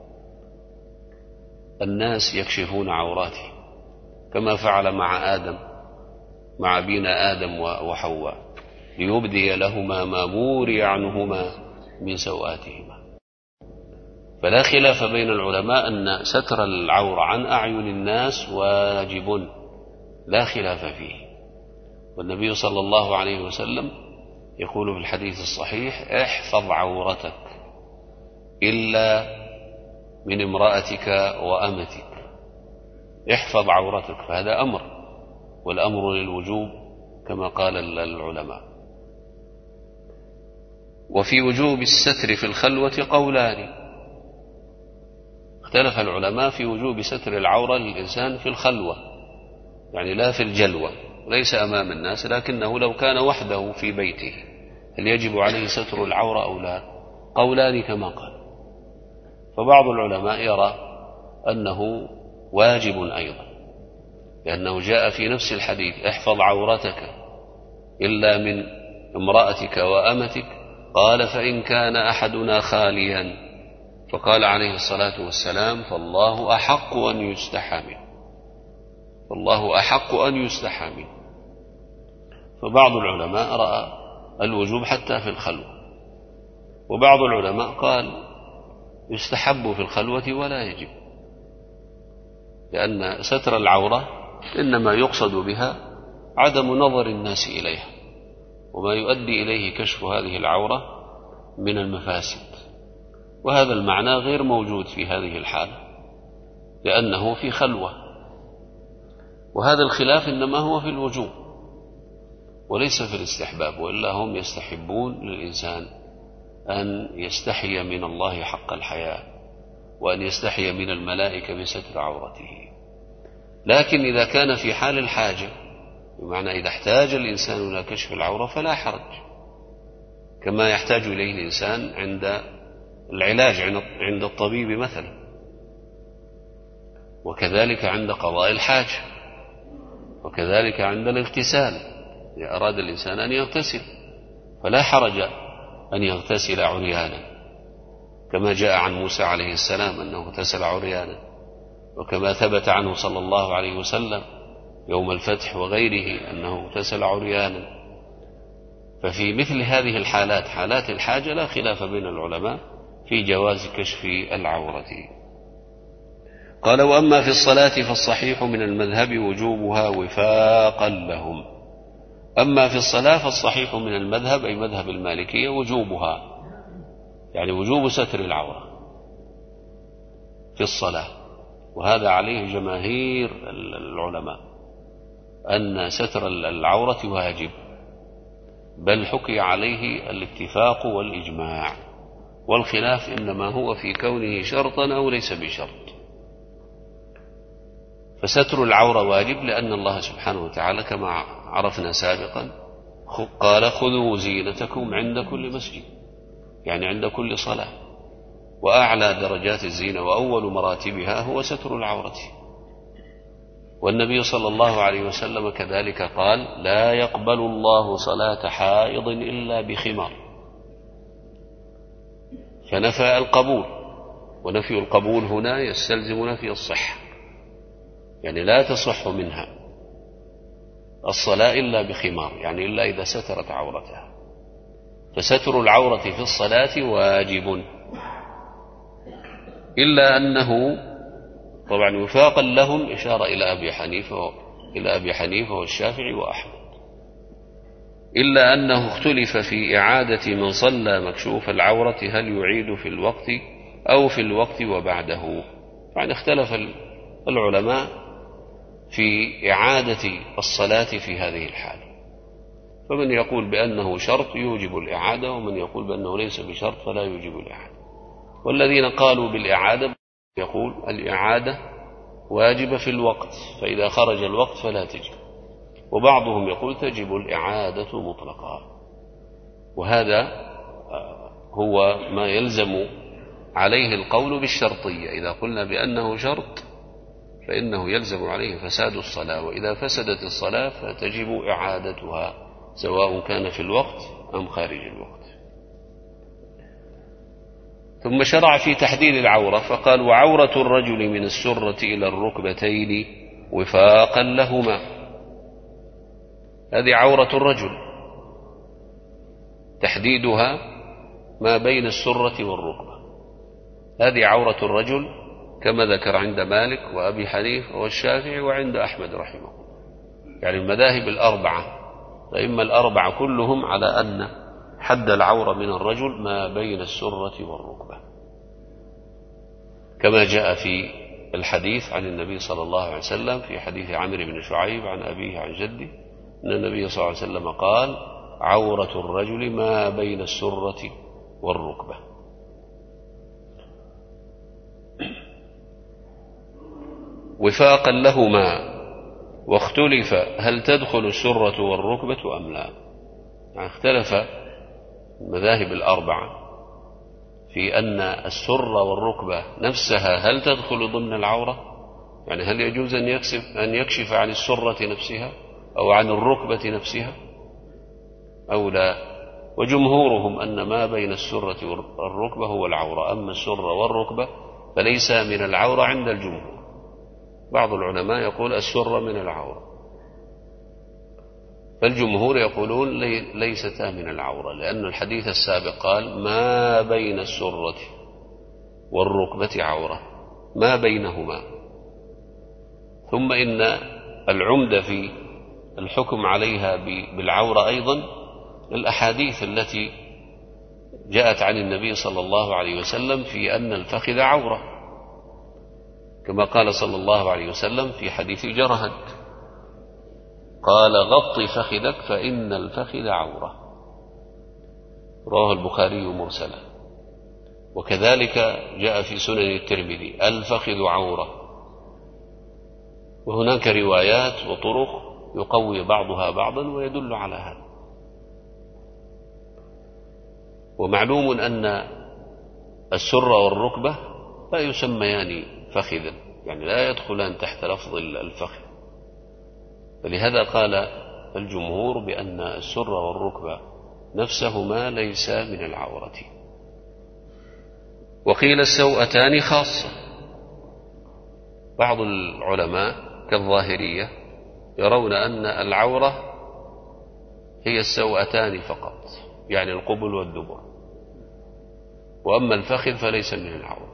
الناس يكشفون عوراتهم، كما فعل مع آدم مع أبينا آدم وحواء، ليبدي لهما ما بوري عنهما من سوآتهما. فلا خلاف بين العلماء أن ستر العورة عن أعين الناس واجب لا خلاف فيه، والنبي صلى الله عليه وسلم يقول في الحديث الصحيح: احفظ عورتك إلا من امرأتك وأمتك، احفظ عورتك، فهذا أمر، والأمر للوجوب كما قال العلماء. وفي وجوب الستر في الخلوة قولان، اختلف العلماء في وجوب ستر العورة للإنسان في الخلوة، يعني لا في الجلوة، ليس أمام الناس، لكنه لو كان وحده في بيته هل يجب عليه ستر العورة أو لا؟ قولان كما قال. فبعض العلماء يرى أنه واجب أيضا، لأنه جاء في نفس الحديث: احفظ عورتك إلا من امرأتك وأمتك، قال: فإن كان أحدنا خاليا، فقال عليه الصلاة والسلام: فالله أحق أن يستحى منه، فالله أحق أن يستحى منه. فبعض العلماء رأى الوجوب حتى في الخلوة، وبعض العلماء قال يستحب في الخلوة ولا يجب، لأن ستر العورة إنما يقصد بها عدم نظر الناس إليها، وما يؤدي إليه كشف هذه العورة من المفاسد، وهذا المعنى غير موجود في هذه الحالة، لأنه في خلوة. وهذا الخلاف إنما هو في الوجوب وليس في الاستحباب، وإلا هم يستحبون للإنسان أن يستحي من الله حق الحياء، وأن يستحي من الملائكة بستر عورته. لكن إذا كان في حال الحاجة، بمعنى إذا احتاج الإنسان إلى كشف العورة فلا حرج، كما يحتاج إليه الإنسان عند العلاج عند الطبيب مثلا، وكذلك عند قضاء الحاجة، وكذلك عند الاغتسال. إذا أراد الإنسان أن يغتسل فلا حرج أن يغتسل عريانا، كما جاء عن موسى عليه السلام أنه اغتسل عريانا، وكما ثبت عنه صلى الله عليه وسلم يوم الفتح وغيره أنه اغتسل عريانا. ففي مثل هذه الحالات، حالات الحاجة، لا خلاف بين العلماء في جواز كشف العورة. قال: وأما في الصلاة فالصحيح من المذهب وجوبها وفاقا لهم. أما في الصلاة فالصحيح من المذهب، أي مذهب المالكية، وجوبها، يعني وجوب ستر العورة في الصلاة، وهذا عليه جماهير العلماء أن ستر العورة واجب، بل حكي عليه الاتفاق والإجماع، والخلاف إنما هو في كونه شرطا أو ليس بشرط. فستر العورة واجب لأن الله سبحانه وتعالى كما عرفنا سابقا قال: خذوا زينتكم عند كل مسجد، يعني عند كل صلاة. وأعلى درجات الزينة وأول مراتبها هو ستر العورة. والنبي صلى الله عليه وسلم كذلك قال: لا يقبل الله صلاة حائض إلا بخمار، فنفى القبول، ونفي القبول هنا يستلزم نفي الصحة، يعني لا تصح منها الصلاة إلا بخمار، يعني إلا إذا سترت عورتها. فستر العورة في الصلاة واجب، إلا أنه طبعا وفاقا لهم إشارة إلى أبي حنيفة إلى أبي حنيفة والشافعي وأحمد، إلا أنه اختلف في إعادة من صلى مكشوف العورة هل يعيد في الوقت أو في الوقت وبعده. يعني اختلف العلماء في إعادة الصلاة في هذه الحالة، فمن يقول بأنه شرط يوجب الإعادة، ومن يقول بأنه ليس بشرط فلا يوجب الإعادة. والذين قالوا بالإعادة يقول الإعادة واجبة في الوقت، فإذا خرج الوقت فلا تجب. وبعضهم يقول تجب الإعادة مطلقا، وهذا هو ما يلزم عليه القول بالشرطية. إذا قلنا بأنه شرط فإنه يلزم عليه فساد الصلاة، وإذا فسدت الصلاة فتجب إعادتها سواء كان في الوقت أم خارج الوقت. ثم شرع في تحديد العورة فقال: وعورة الرجل من السرة إلى الركبتين وفاقا لهما. هذه عورة الرجل، تحديدها ما بين السرة والركبة، هذه عورة الرجل كما ذكر عند مالك وأبي حنيفة والشافعي وعند أحمد رحمه الله. يعني المذاهب الأربعة الأئمة الأربعة كلهم على أن حد العورة من الرجل ما بين السرة والركبة، كما جاء في الحديث عن النبي صلى الله عليه وسلم في حديث عمرو بن شعيب عن أبيه عن جده أن النبي صلى الله عليه وسلم قال: عورة الرجل ما بين السرة والركبة. وفاقا لهما، واختلف هل تدخل السرة والركبة أم لا. يعني اختلف المذاهب الأربعة في أن السرة والركبة نفسها هل تدخل ضمن العورة، يعني هل يجوز أن يكشف, أن يكشف عن السرة نفسها أو عن الركبة نفسها أو لا. وجمهورهم أن ما بين السرة والركبة هو العورة، أما السرة والركبة فليس من العورة عند الجمهور. بعض العلماء يقول السرة من العورة، فالجمهور يقولون ليستا من العورة، لأن الحديث السابق قال ما بين السرة والركبة عورة، ما بينهما. ثم إن العمدة في الحكم عليها بالعورة أيضا الأحاديث التي جاءت عن النبي صلى الله عليه وسلم في أن الفخذ عورة، كما قال صلى الله عليه وسلم في حديث جرهد قال غط فخذك فإن الفخذ عورة، رواه البخاري مرسلا. وكذلك جاء في سنن الترمذي الفخذ عورة، وهناك روايات وطرق يقوي بعضها بعضا ويدل على هذا. ومعلوم أن السر والركبة لا يسميان فخذا، يعني لا يدخلان تحت لفظ الفخذ، فلهذا قال الجمهور بأن السر والركبة نفسهما ليس من العورة. وقيل السوأتان خاصة. بعض العلماء كالظاهرية يرون أن العورة هي السوأتان فقط، يعني القبل والدبر، وأما الفخذ فليس من العورة.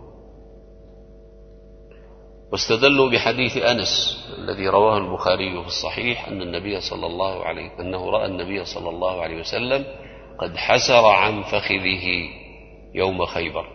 واستدلوا بحديث أنس الذي رواه البخاري في الصحيح أن النبي صلى الله عليه أنه رأى النبي صلى الله عليه وسلم قد حسر عن فخذه يوم خيبر،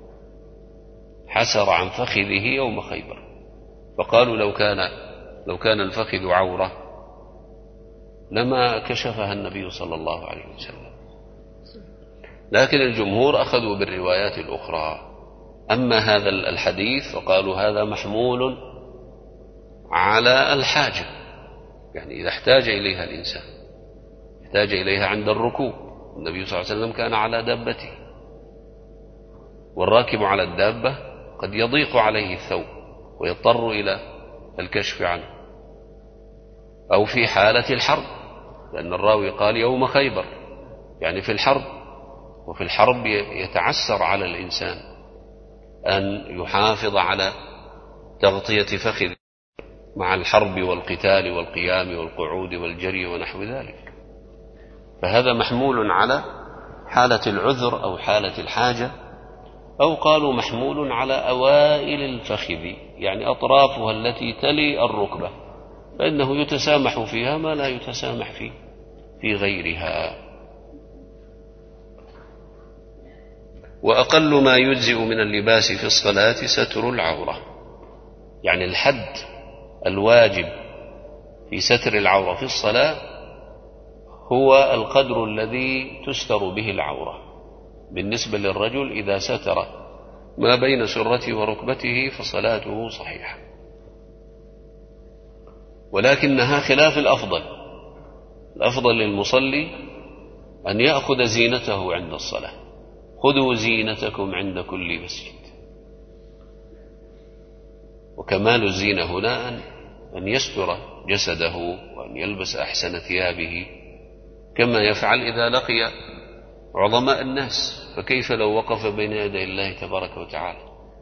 حسر عن فخذه يوم خيبر، فقالوا لو كان لو كان الفخذ عورة لما كشفها النبي صلى الله عليه وسلم. لكن الجمهور أخذوا بالروايات الأخرى. أما هذا الحديث فقالوا هذا محمول على الحاجة، يعني إذا احتاج إليها الإنسان، احتاج إليها عند الركوب. النبي صلى الله عليه وسلم كان على دابته، والراكب على الدابة قد يضيق عليه الثوب ويضطر إلى الكشف عنه، أو في حالة الحرب، لأن الراوي قال يوم خيبر يعني في الحرب، وفي الحرب يتعسر على الإنسان أن يحافظ على تغطية فخذ مع الحرب والقتال والقيام والقعود والجري ونحو ذلك. فهذا محمول على حالة العذر أو حالة الحاجة، أو قالوا محمول على أوائل الفخذ، يعني أطرافها التي تلي الركبة، فإنه يتسامح فيها ما لا يتسامح فيه في غيرها. وأقل ما يجزئ من اللباس في الصلاة ستر العورة، يعني الحد الواجب في ستر العورة في الصلاة هو القدر الذي تستر به العورة. بالنسبة للرجل إذا ستر ما بين سرته وركبته فصلاته صحيحة، ولكنها خلاف الأفضل. الأفضل للمصلي أن يأخذ زينته عند الصلاة، خذوا زينتكم عند كل مسجد. وكمال الزينة هنا أن يستر جسده وأن يلبس أحسن ثيابه، كما يفعل إذا لقي عظماء الناس، فكيف لو وقف بين يدي الله تبارك وتعالى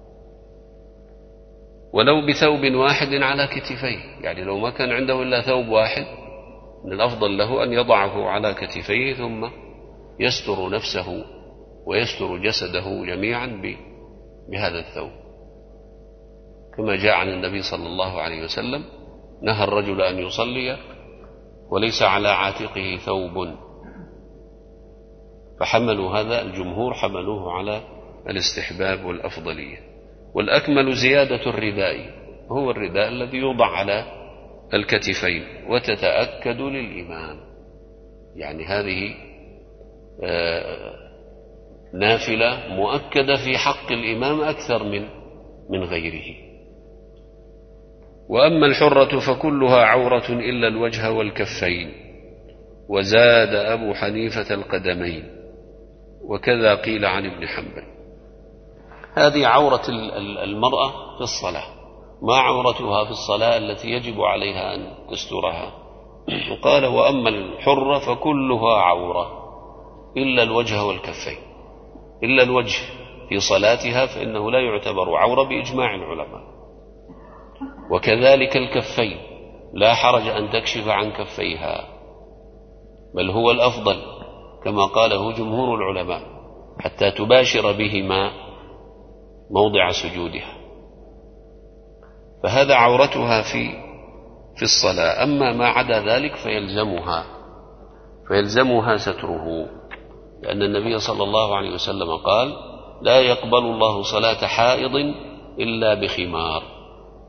ولو بثوب واحد على كتفيه، يعني لو ما كان عنده إلا ثوب واحد من الأفضل له أن يضعه على كتفيه ثم يستر نفسه ويستر جسده جميعا بهذا الثوب، كما جاء عن النبي صلى الله عليه وسلم نهى الرجل أن يصلي وليس على عاتقه ثوب، فحملوا هذا الجمهور حملوه على الاستحباب والأفضلية. والأكمل زيادة الرداء، هو الرداء الذي يوضع على الكتفين وتتأكد للإمام، يعني هذه نافلة مؤكدة في حق الإمام أكثر من من غيره. وأما الحرة فكلها عورة إلا الوجه والكفين، وزاد أبو حنيفة القدمين، وكذا قيل عن ابن حنبل. هذه عورة المرأة في الصلاة، ما عورتها في الصلاة التي يجب عليها أن تسترها. وقال وأما الحرة فكلها عورة إلا الوجه والكفين، إلا الوجه في صلاتها فإنه لا يعتبر عورة بإجماع العلماء، وكذلك الكفين لا حرج أن تكشف عن كفيها، بل هو الأفضل كما قاله جمهور العلماء حتى تباشر بهما موضع سجودها، فهذا عورتها في في الصلاة. أما ما عدا ذلك فيلزمها فيلزمها ستره، لأن النبي صلى الله عليه وسلم قال لا يقبل الله صلاة حائض إلا بخمار،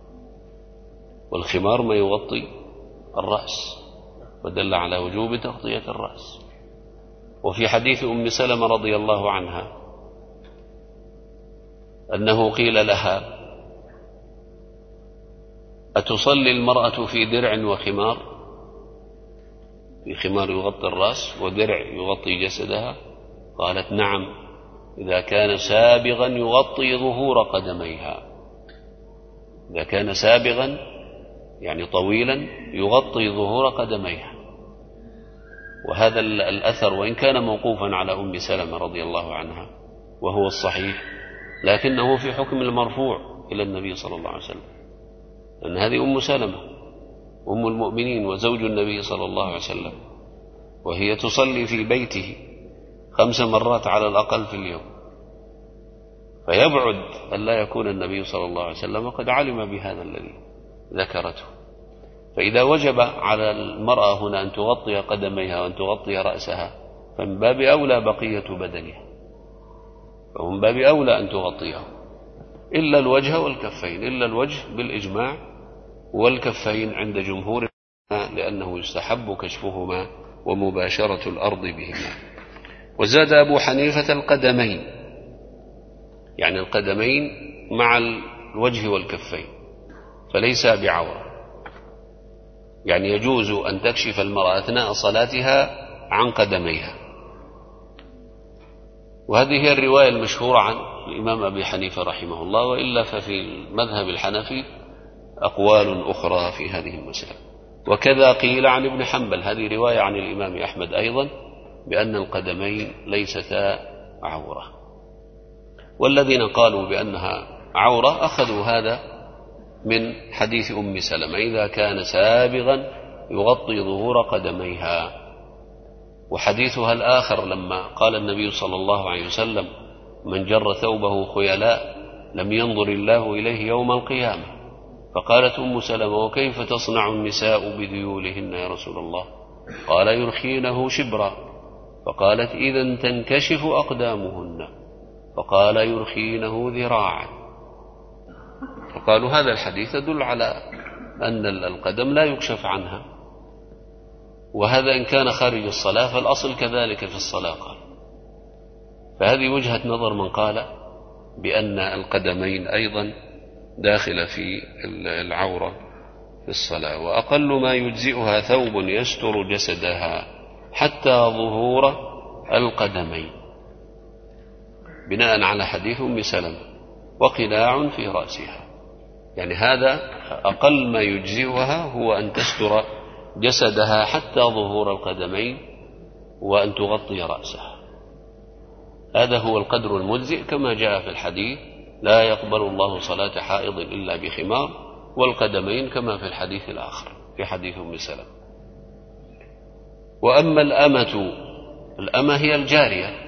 والخمار ما يغطي الرأس، ودل على وجوب تغطية الرأس. وفي حديث أم سلمة رضي الله عنها أنه قيل لها: أتصلي المرأة في درع وخمار؟ في خمار يغطي الرأس ودرع يغطي جسدها؟ قالت: نعم، إذا كان سابغا يغطي ظهور قدميها. إذا كان سابغا يعني طويلا يغطي ظهور قدميها. وهذا الأثر وإن كان موقوفا على أم سلمة رضي الله عنها وهو الصحيح، لكنه في حكم المرفوع إلى النبي صلى الله عليه وسلم، أن هذه أم سلمة أم المؤمنين وزوج النبي صلى الله عليه وسلم، وهي تصلي في بيته خمس مرات على الأقل في اليوم، فيبعد أن لا يكون النبي صلى الله عليه وسلم قد علم بهذا الذي ذكرته. فإذا وجب على المرأة هنا أن تغطي قدميها وأن تغطي رأسها، فمن باب أولى بقية بدنها، فمن باب أولى أن تغطيه، إلا الوجه والكفين، إلا الوجه بالإجماع، والكفين عند جمهور لأنه يستحب كشفهما ومباشرة الأرض بهما. وزاد أبو حنيفة القدمين، يعني القدمين مع الوجه والكفين، فليس بعورة، يعني يجوز أن تكشف المرأة أثناء صلاتها عن قدميها. وهذه هي الرواية المشهورة عن الإمام أبي حنيفة رحمه الله، وإلا ففي المذهب الحنفي أقوال أخرى في هذه المسألة. وكذا قيل عن ابن حنبل، هذه رواية عن الإمام أحمد أيضا، بأن القدمين ليستا عورة. والذين قالوا بأنها عورة أخذوا هذا من حديث أم سلمة: إذا كان سابغا يغطي ظهور قدميها. وحديثها الآخر لما قال النبي صلى الله عليه وسلم: من جر ثوبه خيلاء لم ينظر الله إليه يوم القيامة. فقالت أم سلمة: وكيف تصنع النساء بذيولهن يا رسول الله؟ قال: يرخينه شبرا. فقالت: إذن تنكشف أقدامهن. فقال: يرخينه ذراعا. فقالوا هذا الحديث يدل على أن القدم لا يكشف عنها، وهذا إن كان خارج الصلاة، فالأصل كذلك في الصلاة. قال فهذه وجهة نظر من قال بأن القدمين أيضا داخل في العورة في الصلاة. وأقل ما يجزئها ثوب يستر جسدها حتى ظهور القدمين، بناء على حديث أم سلمة: وقلاع في رأسها. يعني هذا أقل ما يجزئها، هو أن تستر جسدها حتى ظهور القدمين وأن تغطي رأسها. هذا هو القدر المجزئ، كما جاء في الحديث: لا يقبل الله صلاة حائض إلا بخمار، والقدمين كما في الحديث الآخر في حديث أم سلمة. وأما الأمة، الأمة هي الجارية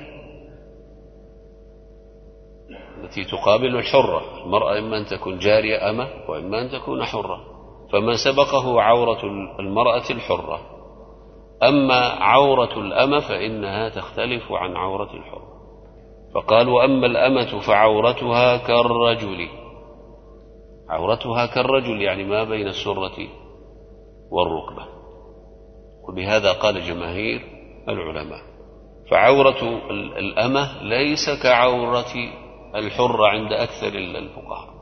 التي تقابل الحرة. المرأة إما أن تكون جارية أمة، وإما أن تكون حرة، فما سبقه عورة المرأة الحرة. أما عورة الأمة فإنها تختلف عن عورة الحرة. فقال: وأما الأمة فعورتها كالرجل. عورتها كالرجل يعني ما بين السرة والركبة. وبهذا قال جماهير العلماء. فعورة الأمة ليس كعورة الحرة عند أكثر الفقهاء.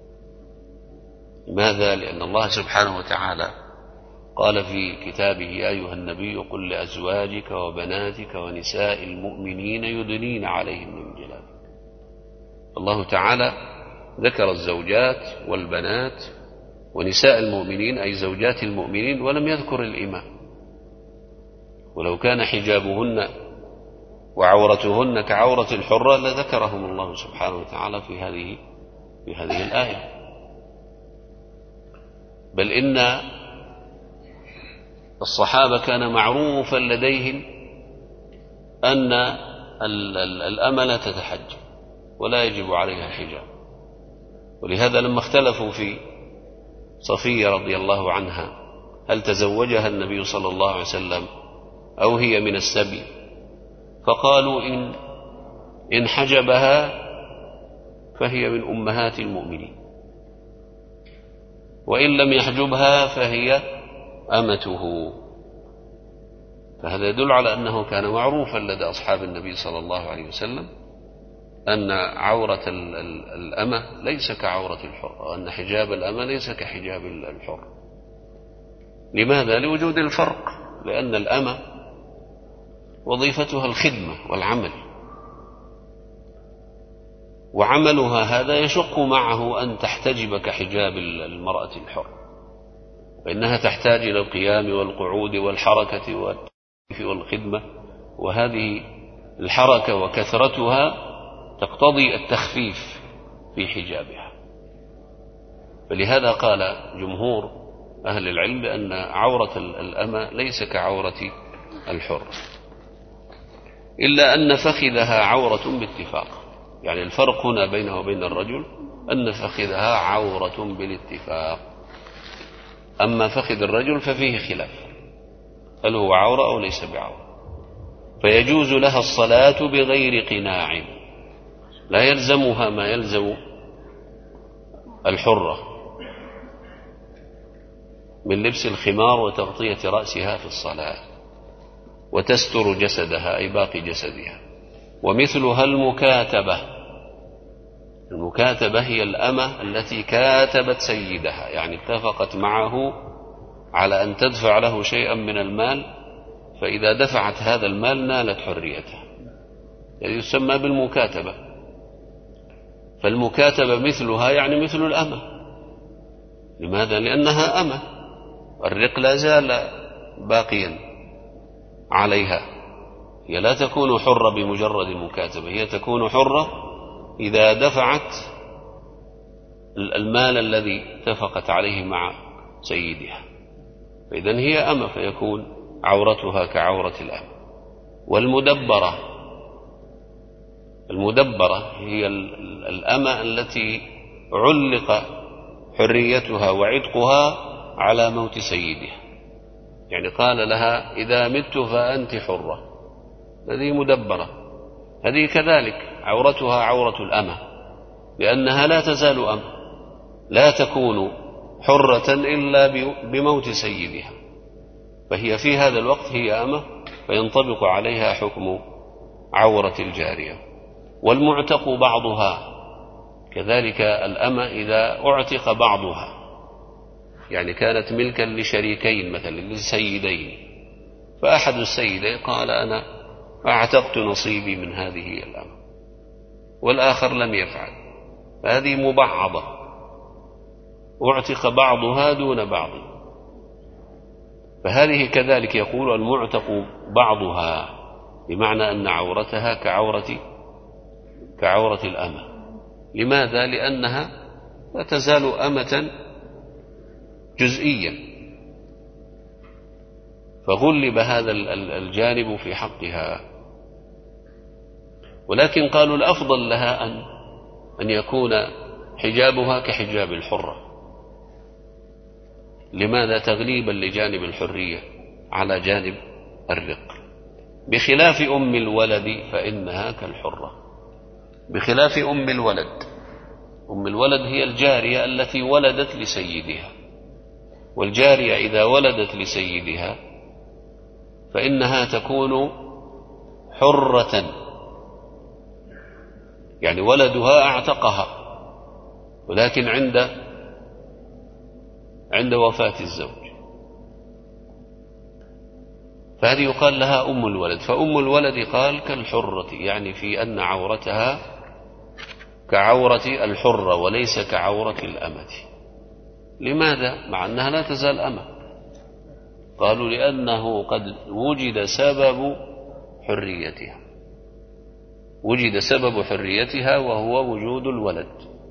لماذا؟ لأن الله سبحانه وتعالى قال في كتابه: يا أيها النبي قل لأزواجك وبناتك ونساء المؤمنين يدنين عليهن من جلابيبهن. الله تعالى ذكر الزوجات والبنات ونساء المؤمنين، أي زوجات المؤمنين، ولم يذكر الإماء. ولو كان حجابهن وعورتهن كعورة الحرة لذكرهم الله سبحانه وتعالى في هذه في هذه الآية. بل إن الصحابة كان معروفا لديهم أن الأمة لا تتحجب ولا يجب عليها الحجاب. ولهذا لما اختلفوا في صفية رضي الله عنها هل تزوجها النبي صلى الله عليه وسلم أو هي من السبي، فقالوا إن إن حجبها فهي من أمهات المؤمنين، وإن لم يحجبها فهي أمته. فهذا يدل على أنه كان معروفا لدى أصحاب النبي صلى الله عليه وسلم أن عورة الأمة ليس كعورة الحر، وأن حجاب الأمة ليس كحجاب الحر. لماذا؟ لوجود الفرق، لأن الأمة وظيفتها الخدمة والعمل، وعملها هذا يشق معه أن تحتجب كحجاب المرأة الحر، فإنها تحتاج إلى القيام والقعود والحركة والخدمة، وهذه الحركة وكثرتها تقتضي التخفيف في حجابها. فلهذا قال جمهور أهل العلم بأن عورة الأمة ليس كعورة الحر، إلا أن فخذها عورة باتفاق. يعني الفرق هنا بينه وبين الرجل أن فخذها عورة بالاتفاق، أما فخذ الرجل ففيه خلاف، هل هو عورة أو ليس بعورة. فيجوز لها الصلاة بغير قناع، لا يلزمها ما يلزم الحرة من لبس الخمار وتغطية رأسها في الصلاة، وتستر جسدها أي باقي جسدها. ومثلها المكاتبة. المكاتبة هي الأمة التي كاتبت سيدها، يعني اتفقت معه على أن تدفع له شيئا من المال، فإذا دفعت هذا المال نالت حريتها، يعني يسمى بالمكاتبة. فالمكاتبة مثلها يعني مثل الأمة. لماذا؟ لأنها أمة، الرق لا زال باقيا عليها، هي لا تكون حرة بمجرد مكاتبة، هي تكون حرة إذا دفعت المال الذي اتفقت عليه مع سيدها، فإذن هي أمة، فيكون عورتها كعورة الأمة. والمدبرة، المدبرة هي الأمة التي علق حريتها وعتقها على موت سيدها، يعني قال لها إذا مت فأنت حرة، هذه مدبرة. هذه كذلك عورتها عورة الأمة، لأنها لا تزال أمة، لا تكون حرة إلا بموت سيدها، فهي في هذا الوقت هي أمة، فينطبق عليها حكم عورة الجارية. والمعتق بعضها، كذلك الأمة إذا اعتق بعضها، يعني كانت ملكا لشريكين مثلا للسيدين، فأحد السيدين قال أنا اعتقت نصيبي من هذه الأمة، والآخر لم يفعل، فهذه مبعضة، اعتق بعضها دون بعض، فهذه كذلك يقول المعتق بعضها، بمعنى أن عورتها كعورة كعورة الأمة. لماذا؟ لأنها لا تزال أمة جزئيا، فغلب هذا الجانب في حقها. ولكن قالوا الأفضل لها أن أن يكون حجابها كحجاب الحرة. لماذا؟ تغليبا لجانب الحرية على جانب الرق، بخلاف أم الولد فإنها كالحرة. بخلاف أم الولد، أم الولد هي الجارية التي ولدت لسيدها، والجارية إذا ولدت لسيدها فإنها تكون حرة، يعني ولدها اعتقها، ولكن عند عند وفاة الزوج، فهذه يقال لها أم الولد. فأم الولد قال كالحرة، يعني في أن عورتها كعورة الحرة وليس كعورة الأمة. لماذا؟ مع أنها لا تزال أمة. قالوا لأنه قد وجد سبب حريتها، وجد سبب حريتها وهو وجود الولد،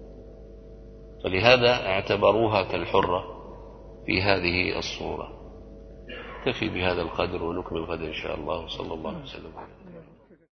فلهذا اعتبروها كالحرة في هذه الصورة. تكفي بهذا القدر، ونكمل غدا إن شاء الله. صلى الله عليه وسلم.